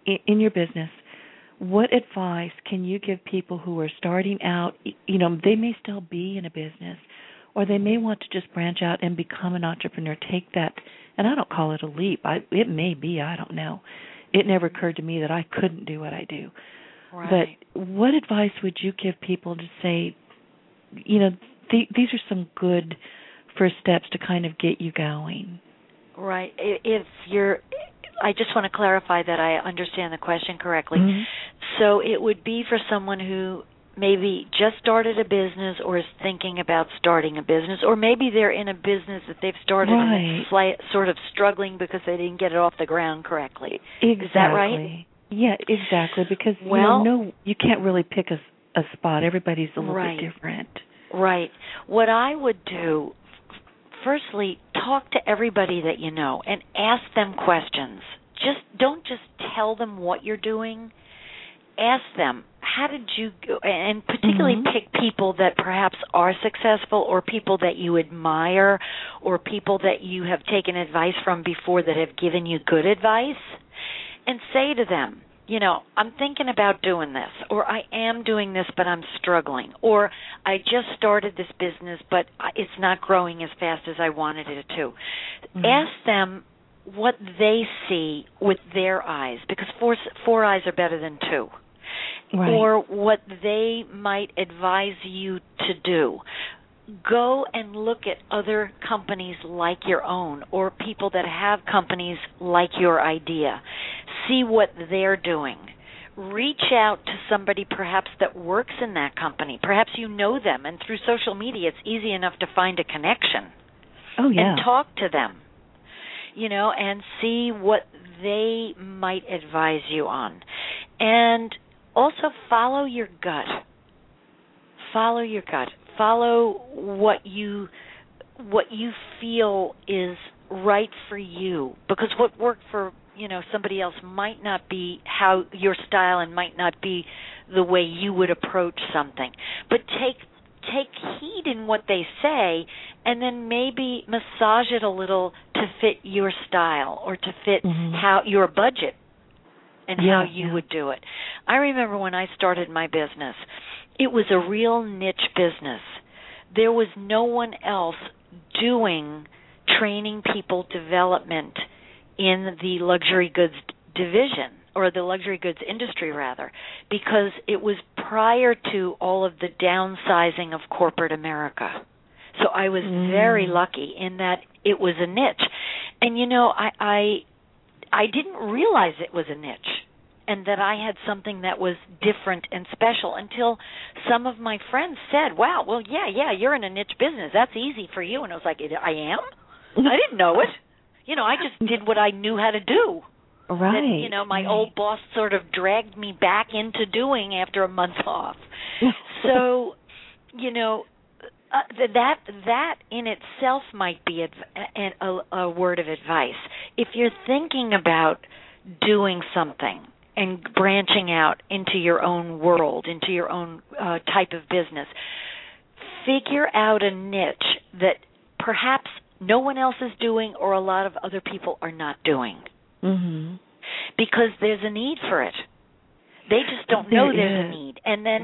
what advice can you give people who are starting out? They may still be in a business, or they may want to just branch out and become an entrepreneur, take that, and I don't call it a leap. It may be, I don't know. It never occurred to me that I couldn't do what I do. Right. But what advice would you give people to say, these are some good first steps to kind of get you going? Right. I just want to clarify that I understand the question correctly. So it would be for someone who maybe just started a business or is thinking about starting a business, or maybe they're in a business that they've started and it's sort of struggling because they didn't get it off the ground correctly. Exactly. Is that right? Yeah, exactly, because you can't really pick a spot. Everybody's a little bit different. Right. What I would do, firstly, talk to everybody that you know and ask them questions. Don't just tell them what you're doing. Ask them, how did you go, and particularly pick people that perhaps are successful or people that you admire or people that you have taken advice from before that have given you good advice, and say to them, I'm thinking about doing this, or I am doing this but I'm struggling, or I just started this business but it's not growing as fast as I wanted it to. Ask them what they see with their eyes, because four eyes are better than two. Right. Or what they might advise you to do. Go and look at other companies like your own or people that have companies like your idea. See what they're doing. Reach out to somebody perhaps that works in that company. Perhaps you know them, and through social media it's easy enough to find a connection. Oh, yeah. And talk to them, and see what they might advise you on. And also follow your gut. Follow your gut. Follow what you feel is right for you, because what worked for somebody else might not be how your style and might not be the way you would approach something. But take heed in what they say, and then maybe massage it a little to fit your style or to fit how your budget and how you would do it. I remember when I started my business, it was a real niche business. There was no one else doing training people development in the luxury goods division, or the luxury goods industry rather, because it was prior to all of the downsizing of corporate America. So I was very lucky in that it was a niche. And I didn't realize it was a niche and that I had something that was different and special until some of my friends said, wow, well, yeah, you're in a niche business. That's easy for you. And I was like, I am? I didn't know it. I just did what I knew how to do. Right. That, my old boss sort of dragged me back into doing after a month off. So, that in itself might be a word of advice. If you're thinking about doing something and branching out into your own world, into your own type of business, figure out a niche that perhaps no one else is doing or a lot of other people are not doing. Because there's a need for it. They just don't know there's a need. And then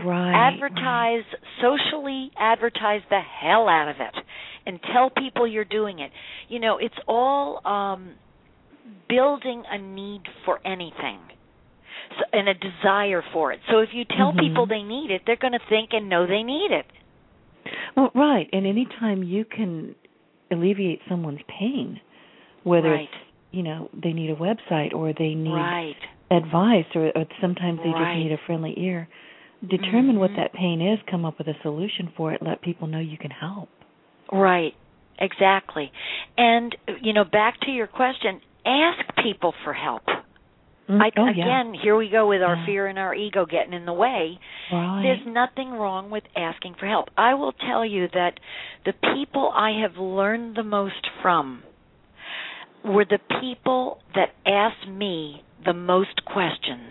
socially advertise the hell out of it and tell people you're doing it. It's all building a need for anything and a desire for it. So if you tell people they need it, they're going to think and know they need it. Well, right. And anytime you can alleviate someone's pain, whether it's, they need a website or they need advice or sometimes they just need a friendly ear, determine what that pain is, come up with a solution for it, let people know you can help. Right, exactly. And, back to your question, ask people for help. Again, here we go with our fear and our ego getting in the way. Right. There's nothing wrong with asking for help. I will tell you that the people I have learned the most from were the people that asked me the most questions.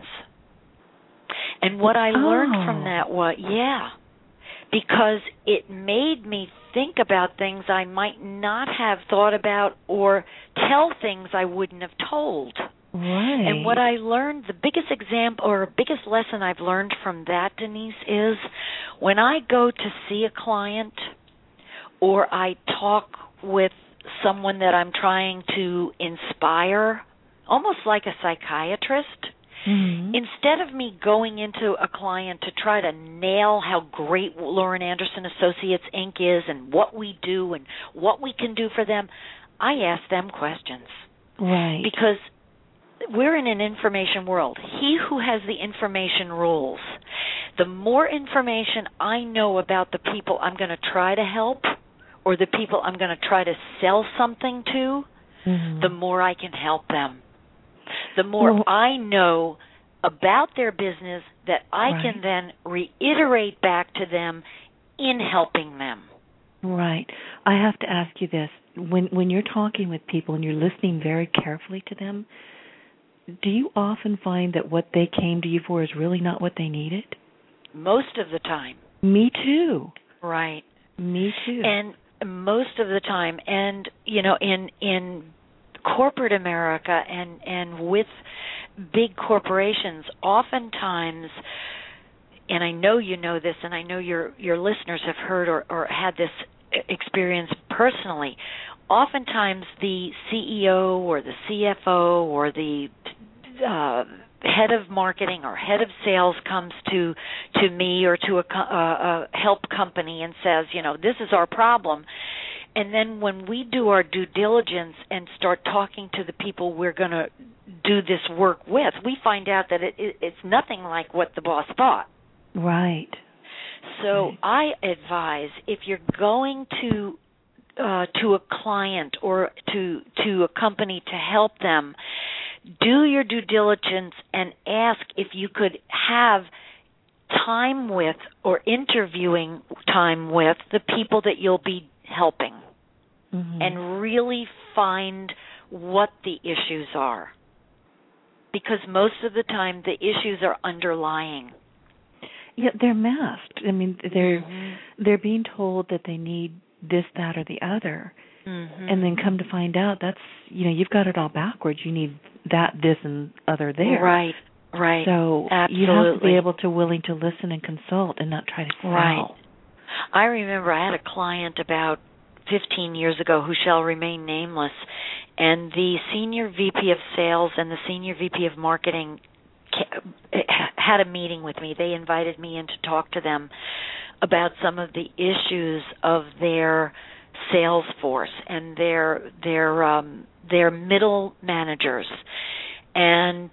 And what I learned from that was, because it made me think about things I might not have thought about or tell things I wouldn't have told. Right. And what I learned, the biggest example or biggest lesson I've learned from that, Denise, is when I go to see a client or I talk with someone that I'm trying to inspire, almost like a psychiatrist, instead of me going into a client to try to nail how great Lauren Anderson Associates, Inc. is and what we do and what we can do for them, I ask them questions. Right. Because we're in an information world. He who has the information rules. The more information I know about the people I'm going to try to help or the people I'm going to try to sell something to, the more I can help them. The more I know about their business that I can then reiterate back to them in helping them. Right. I have to ask you this. When you're talking with people and you're listening very carefully to them, do you often find that what they came to you for is really not what they needed? Most of the time. Me too. Right. Me too. And most of the time, and in corporate America and with big corporations, oftentimes, and I know you know this, and I know your listeners have heard or had this experience personally, oftentimes the CEO or the CFO or the head of marketing or head of sales comes to me or to a help company and says, this is our problem. And then when we do our due diligence and start talking to the people we're going to do this work with, we find out that it's nothing like what the boss thought. Right. So I advise, if you're going to a client or to a company to help them, do your due diligence and ask if you could have time with or interviewing time with the people that you'll be helping, and really find what the issues are. Because most of the time the issues are underlying. Yeah, they're masked. I mean, they're being told that they need this, that, or the other, and then come to find out that's, you've got it all backwards. You need that, this, and other there. Right. So absolutely. You have to be able to willing to listen and consult and not try to sell. Right. I remember I had a client about 15 years ago who shall remain nameless, and the senior VP of sales and the senior VP of marketing had a meeting with me. They invited me in to talk to them about some of the issues of their sales force and their middle managers. And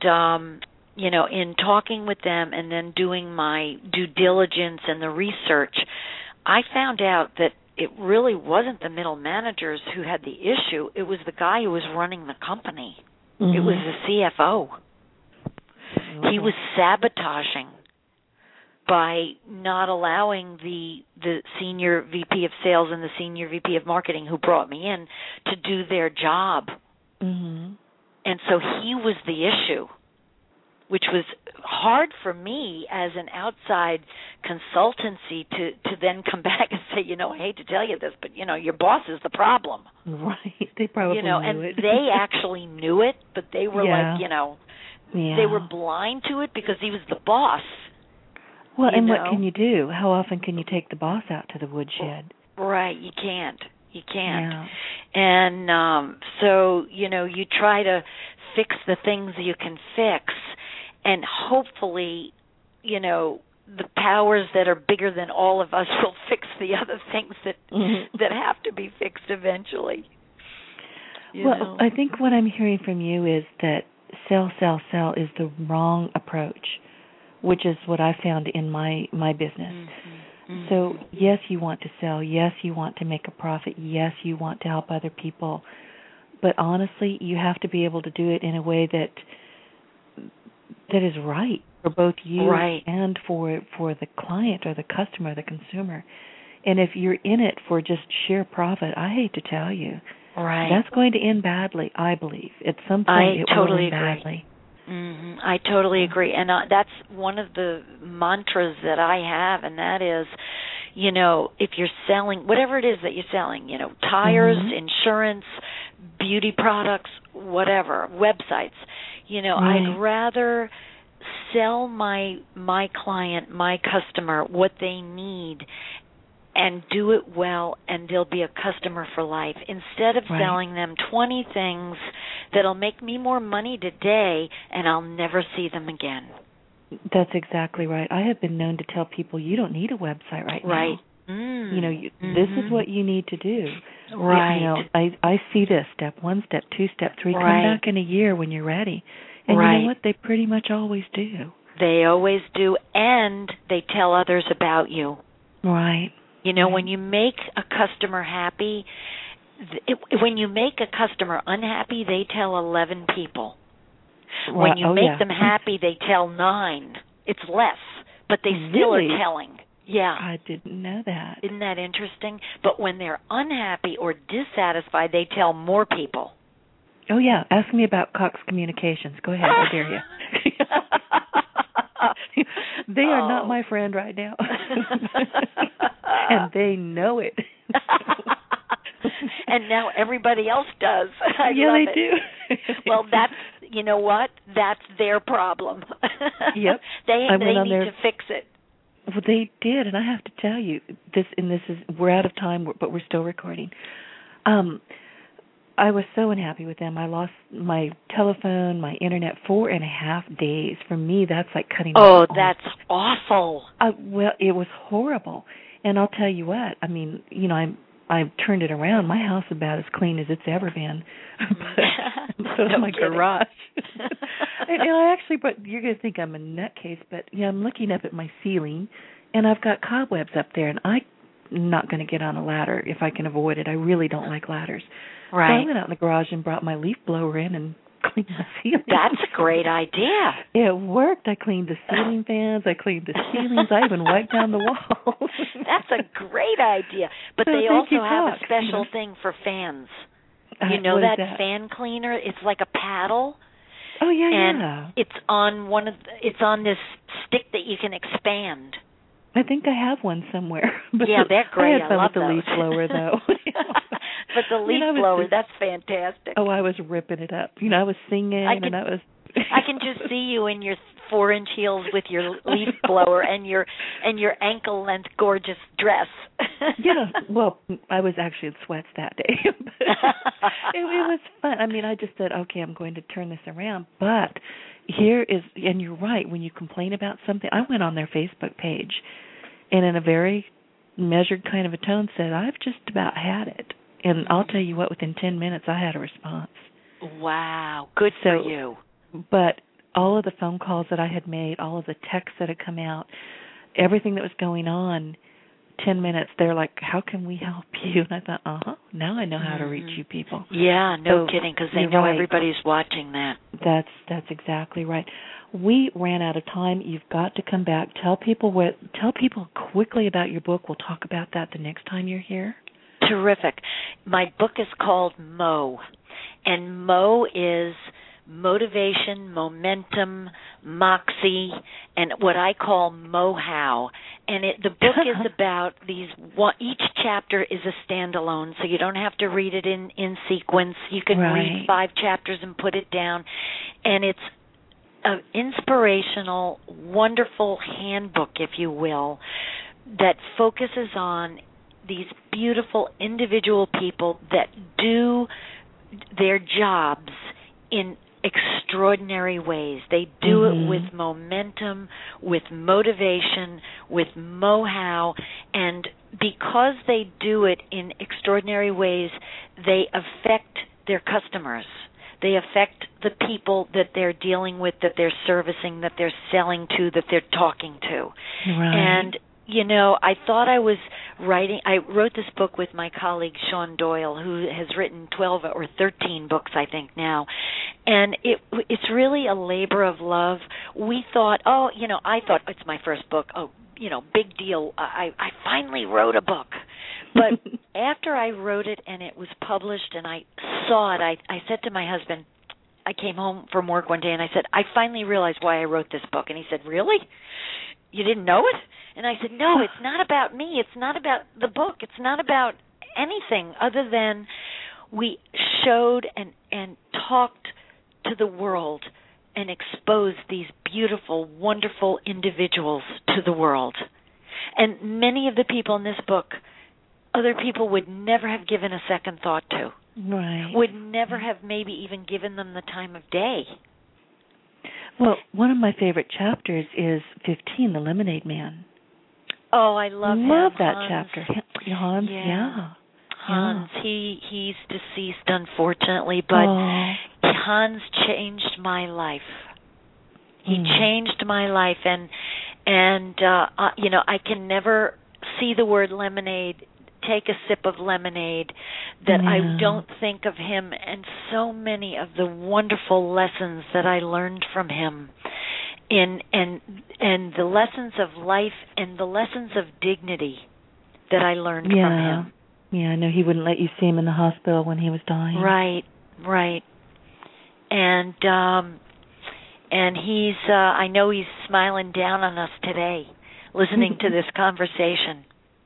in talking with them and then doing my due diligence and the research, I found out that it really wasn't the middle managers who had the issue. It was the guy who was running the company. It was the CFO. He was sabotaging by not allowing the senior VP of sales and the senior VP of marketing who brought me in to do their job. And so he was the issue, which was hard for me as an outside consultancy to then come back and say, I hate to tell you this, but, your boss is the problem. Right. They probably knew and it. they actually knew it, but they were they were blind to it because he was the boss. Well, and what can you do? How often can you take the boss out to the woodshed? Right, you can't. Yeah. And so, you try to fix the things you can fix, and hopefully, the powers that are bigger than all of us will fix the other things that have to be fixed eventually. Well, I think what I'm hearing from you is that sell is the wrong approach, which is what I found in my business. So, yes, you want to sell. Yes, you want to make a profit. Yes, you want to help other people. But honestly, you have to be able to do it in a way that is right for both you and for the client or the customer, the consumer. And if you're in it for just sheer profit, I hate to tell you, that's going to end badly, I believe. At some point, it will end badly. I totally agree. And that's one of the mantras that I have, and that is, if you're selling, whatever it is that you're selling, tires, insurance, beauty products, whatever, websites, I'd rather sell my client, my customer, what they need and do it well, and they'll be a customer for life, instead of selling them 20 things that'll make me more money today and I'll never see them again. That's exactly right. I have been known to tell people, you don't need a website right now. This is what you need to do. I see this, step 1, step 2, step 3. Come back in a year when you're ready. And you know what? They pretty much always do. They always do, and they tell others about you. Right. When you make a customer happy, when you make a customer unhappy, they tell 11 people. When you make them happy, they tell 9. It's less, but they still are telling. Yeah. I didn't know that. Isn't that interesting? But when they're unhappy or dissatisfied, they tell more people. Oh, yeah. Ask me about Cox Communications. Go ahead. I dare you. They are not my friend right now. And they know it. And now everybody else does. I yeah, love they it. do. Well, you know what? That's their problem. Yep. They need to fix it. Well, they did, and I have to tell you, we're out of time, but we're still recording. I was so unhappy with them. I lost my telephone, my internet, 4.5 days. For me, that's like cutting off. Oh, that's awful. Well, it was horrible. And I'll tell you what, I mean, I've turned it around. My house is about as clean as it's ever been. But my garage. and I actually, but you're going to think I'm a nutcase, but I'm looking up at my ceiling, and I've got cobwebs up there, and I'm not going to get on a ladder if I can avoid it. I really don't like ladders. Right. So I went out in the garage and brought my leaf blower in and cleaned my ceiling. That's a great idea. It worked. I cleaned the ceiling fans. I cleaned the ceilings. I even wiped down the walls. That's a great idea. But they also have a special thing for fans. You know that fan cleaner? It's like a paddle. Oh yeah, and it's on it's on this stick that you can expand. I think I have one somewhere. But yeah, they're great. I love the leaf blower though. But the leaf blower, that's fantastic. Oh, I was ripping it up. I was singing and I was. I can just see you in your 4-inch heels with your leaf blower and your ankle length gorgeous dress. Yeah, well, I was actually in sweats that day. it was fun. I mean, I just said, okay, I'm going to turn this around. But here is, and you're right, when you complain about something, I went on their Facebook page and in a very measured kind of a tone said, I've just about had it. And I'll tell you what, within 10 minutes, I had a response. Wow, good for you. But all of the phone calls that I had made, all of the texts that had come out, everything that was going on, 10 minutes, they're like, how can we help you? And I thought, now I know how to reach you people. Yeah, no kidding, because they know everybody's watching that. That's exactly right. We ran out of time. You've got to come back. Tell people quickly about your book. We'll talk about that the next time you're here. Terrific. My book is called Mo, and Mo is motivation, momentum, moxie, and what I call Mo-how. And the book is about each chapter is a standalone, so you don't have to read it in sequence. You can read 5 chapters and put it down. And it's an inspirational, wonderful handbook, if you will, that focuses on these beautiful individual people that do their jobs in extraordinary ways. They do it with momentum, with motivation, with know-how, and because they do it in extraordinary ways, they affect their customers. They affect the people that they're dealing with, that they're servicing, that they're selling to, that they're talking to. Right. And I thought I wrote this book with my colleague Sean Doyle, who has written 12 or 13 books, I think, now. And it's really a labor of love. We thought, I thought it's my first book. Oh, big deal. I finally wrote a book. But after I wrote it and it was published and I saw it, I said to my husband, I came home from work one day and I said, I finally realized why I wrote this book. And he said, really? You didn't know it? And I said, no, it's not about me. It's not about the book. It's not about anything other than we showed and talked to the world and exposed these beautiful, wonderful individuals to the world. And many of the people in this book, other people would never have given a second thought to. Right. Would never have maybe even given them the time of day. Well, one of my favorite chapters is 15, The Lemonade Man. Oh, I love that Hans. chapter. Hans, yeah. Hans, he's deceased, unfortunately, but Hans changed my life. He changed my life, and I can never see the word lemonade take a sip of lemonade that I don't think of him and so many of the wonderful lessons that I learned from him and the lessons of life and the lessons of dignity that I learned from him. Yeah, I know he wouldn't let you see him in the hospital when he was dying. Right. And he's I know he's smiling down on us today, listening to this conversation.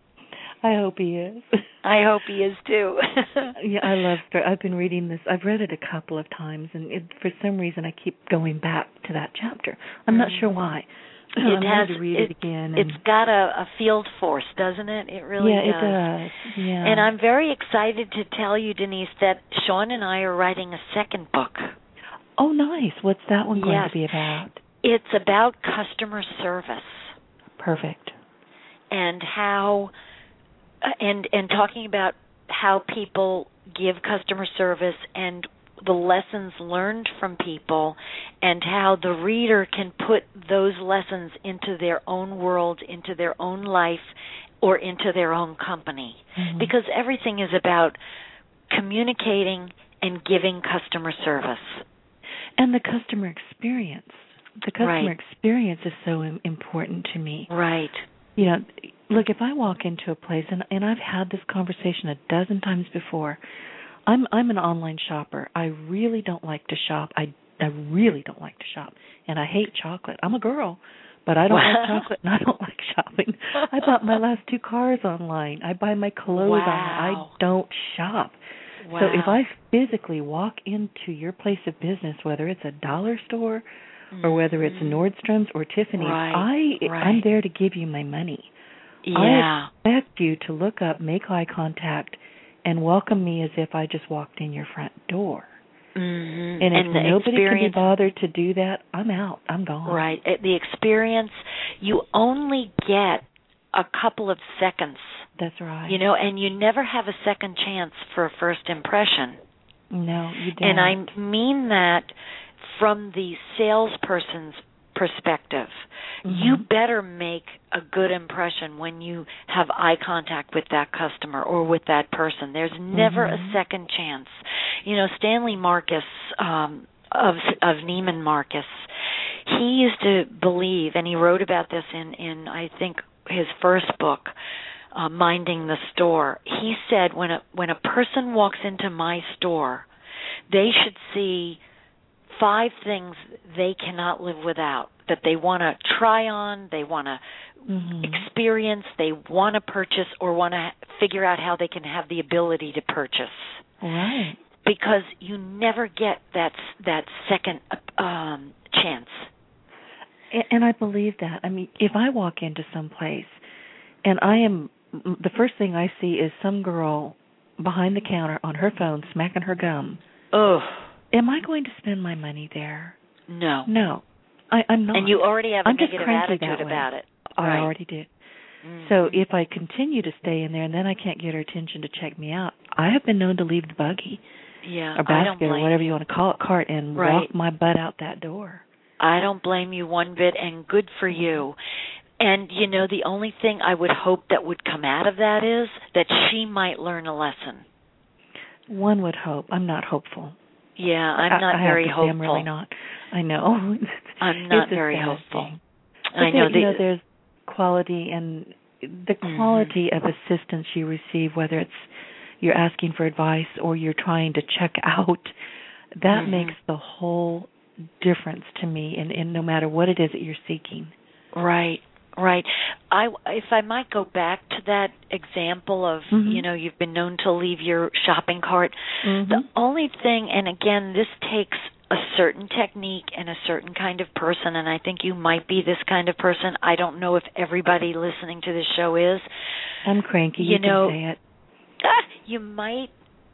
I hope he is. I hope he is too. Yeah, I love it. I've been reading this. I've read it a couple of times, and for some reason I keep going back to that chapter. I'm not sure why. It has to read it again. It's got a field force, doesn't it? It really does. Yeah, it does. Yeah. And I'm very excited to tell you, Denise, that Sean and I are writing a second book. Oh, nice. What's that one going to be about? It's about customer service. Perfect. And how, and talking about how people give customer service and the lessons learned from people and how the reader can put those lessons into their own world, into their own life, or into their own company. Mm-hmm. Because everything is about communicating and giving customer service. And the customer experience. The customer experience is so important to me. Right. You know, look, if I walk into a place, and I've had this conversation a dozen times before, I'm an online shopper. I really don't like to shop. I really don't like to shop. And I hate chocolate. I'm a girl, but I don't like chocolate, and I don't like shopping. I bought my last 2 cars online. I buy my clothes online. I don't shop. Wow. So if I physically walk into your place of business, whether it's a dollar store or whether it's Nordstrom's or Tiffany's, I'm there to give you my money. Yeah. I expect you to look up, make eye contact, and welcome me as if I just walked in your front door. Mm-hmm. And if nobody can be bothered to do that, I'm out. I'm gone. Right. The experience, you only get a couple of seconds. That's right. You know, and you never have a second chance for a first impression. No, you don't. And I mean that from the salesperson's perspective. Mm-hmm. You better make a good impression when you have eye contact with that customer or with that person. There's never a second chance. You know, Stanley Marcus of Neiman Marcus, he used to believe, and he wrote about this in I think his first book, Minding the Store. He said when a person walks into my store, they should see 5 things they cannot live without, that they want to try on, they want to experience, they want to purchase, or want to figure out how they can have the ability to purchase. Right. Because you never get that second chance. And I believe that. I mean, if I walk into some place and the first thing I see is some girl behind the counter on her phone smacking her gum. Ugh. Am I going to spend my money there? No. No, I'm not. And you already have a negative attitude about it. I already did. Mm-hmm. So if I continue to stay in there and then I can't get her attention to check me out, I have been known to leave the buggy or basket or whatever you want to call it, cart, and walk my butt out that door. I don't blame you one bit, and good for you. And, you know, the only thing I would hope that would come out of that is that she might learn a lesson. One would hope. I'm not hopeful. Yeah, I'm not very hopeful. I'm really not. I know. I'm not very hopeful. I know. There's quality, and the quality of assistance you receive, whether it's you're asking for advice or you're trying to check out, that makes the whole difference to me, and no matter what it is that you're seeking. Right. If I might go back to that example of, you know, you've been known to leave your shopping cart. The only thing, and again, this takes a certain technique and a certain kind of person, and I think you might be this kind of person. I don't know if everybody listening to this show is. I'm cranky, you can say it. You might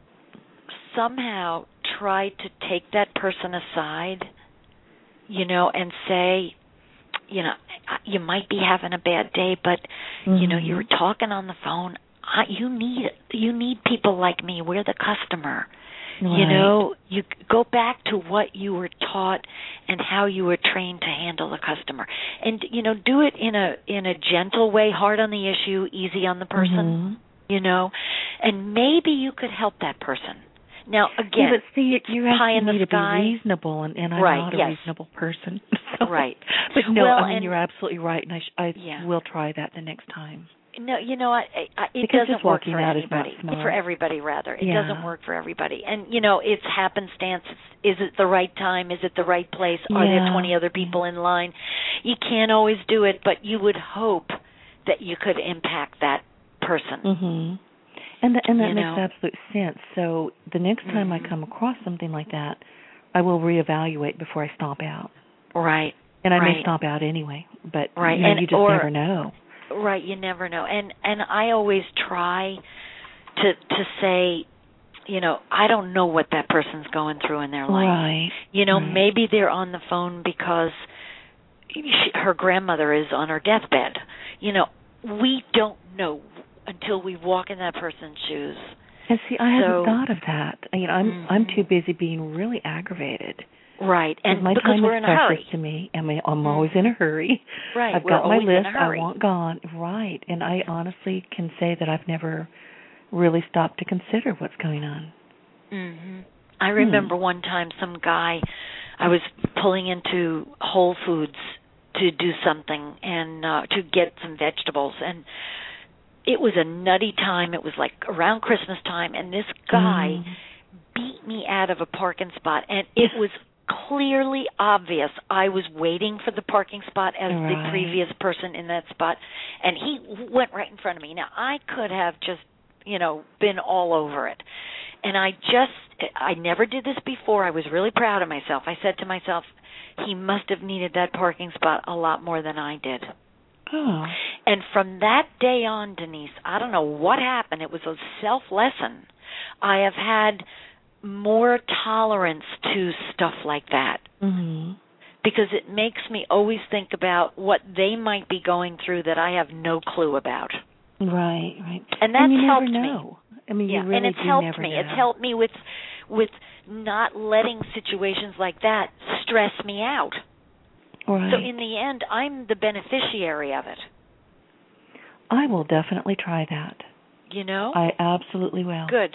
somehow try to take that person aside, you know, and say, you know, you might be having a bad day, but you know, you were talking on the phone. You need people like me. We're the customer. Right. You know, you go back to what you were taught and how you were trained to handle the customer, and you know, do it in a gentle way, hard on the issue, easy on the person. and maybe you could help that person. Now, again, but see, you're asking me to be reasonable, and I'm not a reasonable person. So. Right. But no, you're absolutely right, and I will try that the next time. No, it doesn't work for everybody. For everybody, rather. It doesn't work for everybody. And, it's happenstance. Is it the right time? Is it the right place? Are there 20 other people in line? You can't always do it, but you would hope that you could impact that person. Mm-hmm. And that makes absolute sense. So the next time I come across something like that, I will reevaluate before I stomp out. Right. And I may stomp out anyway, but you just never know. Right, you never know. And I always try to say, I don't know what that person's going through in their life. Right. Maybe they're on the phone because her grandmother is on her deathbed. We don't know until we walk in that person's shoes. And see, I haven't thought of that. I'm too busy being really aggravated. Right, and my because time we're is in a hurry. precious to me. I'm always in a hurry. Right, I've got my list. I want gone. Right, and I honestly can say that I've never really stopped to consider what's going on. Mm-hmm. I remember one time some guy, I was pulling into Whole Foods to do something and to get some vegetables, and it was a nutty time. It was like around Christmas time, and this guy beat me out of a parking spot, and it was clearly obvious I was waiting for the parking spot as the previous person in that spot, and he went right in front of me. Now, I could have just, been all over it. And I never did this before. I was really proud of myself. I said to myself, he must have needed that parking spot a lot more than I did. Oh. And from that day on, Denise, I don't know what happened. It was a self-lesson. I have had more tolerance to stuff like that because it makes me always think about what they might be going through that I have no clue about. Right. And that's helped me. You really and it's helped me. Know. It's helped me with not letting situations like that stress me out. Right. So in the end, I'm the beneficiary of it. I will definitely try that. I absolutely will. Good.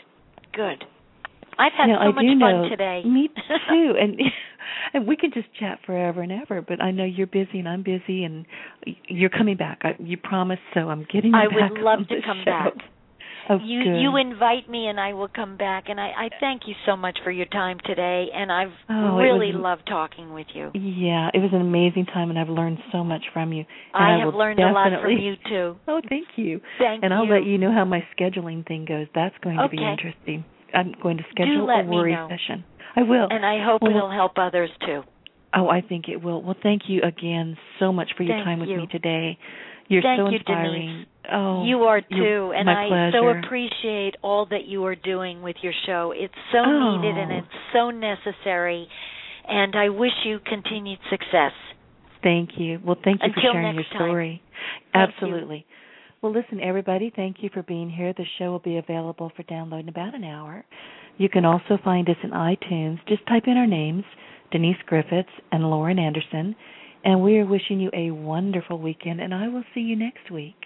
I've had so much fun today. Me too. And we could just chat forever and ever, but I know you're busy and I'm busy, and you're coming back. You promised, so I'm getting you back. I would love to come back. Oh, you invite me and I will come back, and I thank you so much for your time today, and I've really loved talking with you. Yeah, it was an amazing time, and I've learned so much from you. And I have learned a lot from you, too. Oh, thank you. Thank you. And I'll let you know how my scheduling thing goes. That's going to be interesting. I'm going to schedule a worry session. I will. And I hope it'll help others, too. Oh, I think it will. Well, thank you again so much for your time with me today. You're so inspiring. Denise. Oh, you are too, and I pleasure. so appreciate all that you are doing with your show. It's so needed and it's so necessary, and I wish you continued success. Thank you. Well, thank you for sharing your story. Absolutely. Well, listen, everybody, thank you for being here. The show will be available for download in about an hour. You can also find us in iTunes. Just type in our names, Denise Griffiths and Lauren Anderson, and we are wishing you a wonderful weekend, and I will see you next week.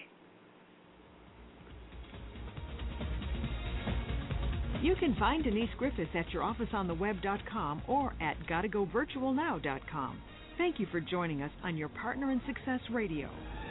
You can find Denise Griffiths at yourofficeontheweb.com or at gottagovirtualnow.com. Thank you for joining us on Your Partner in Success Radio.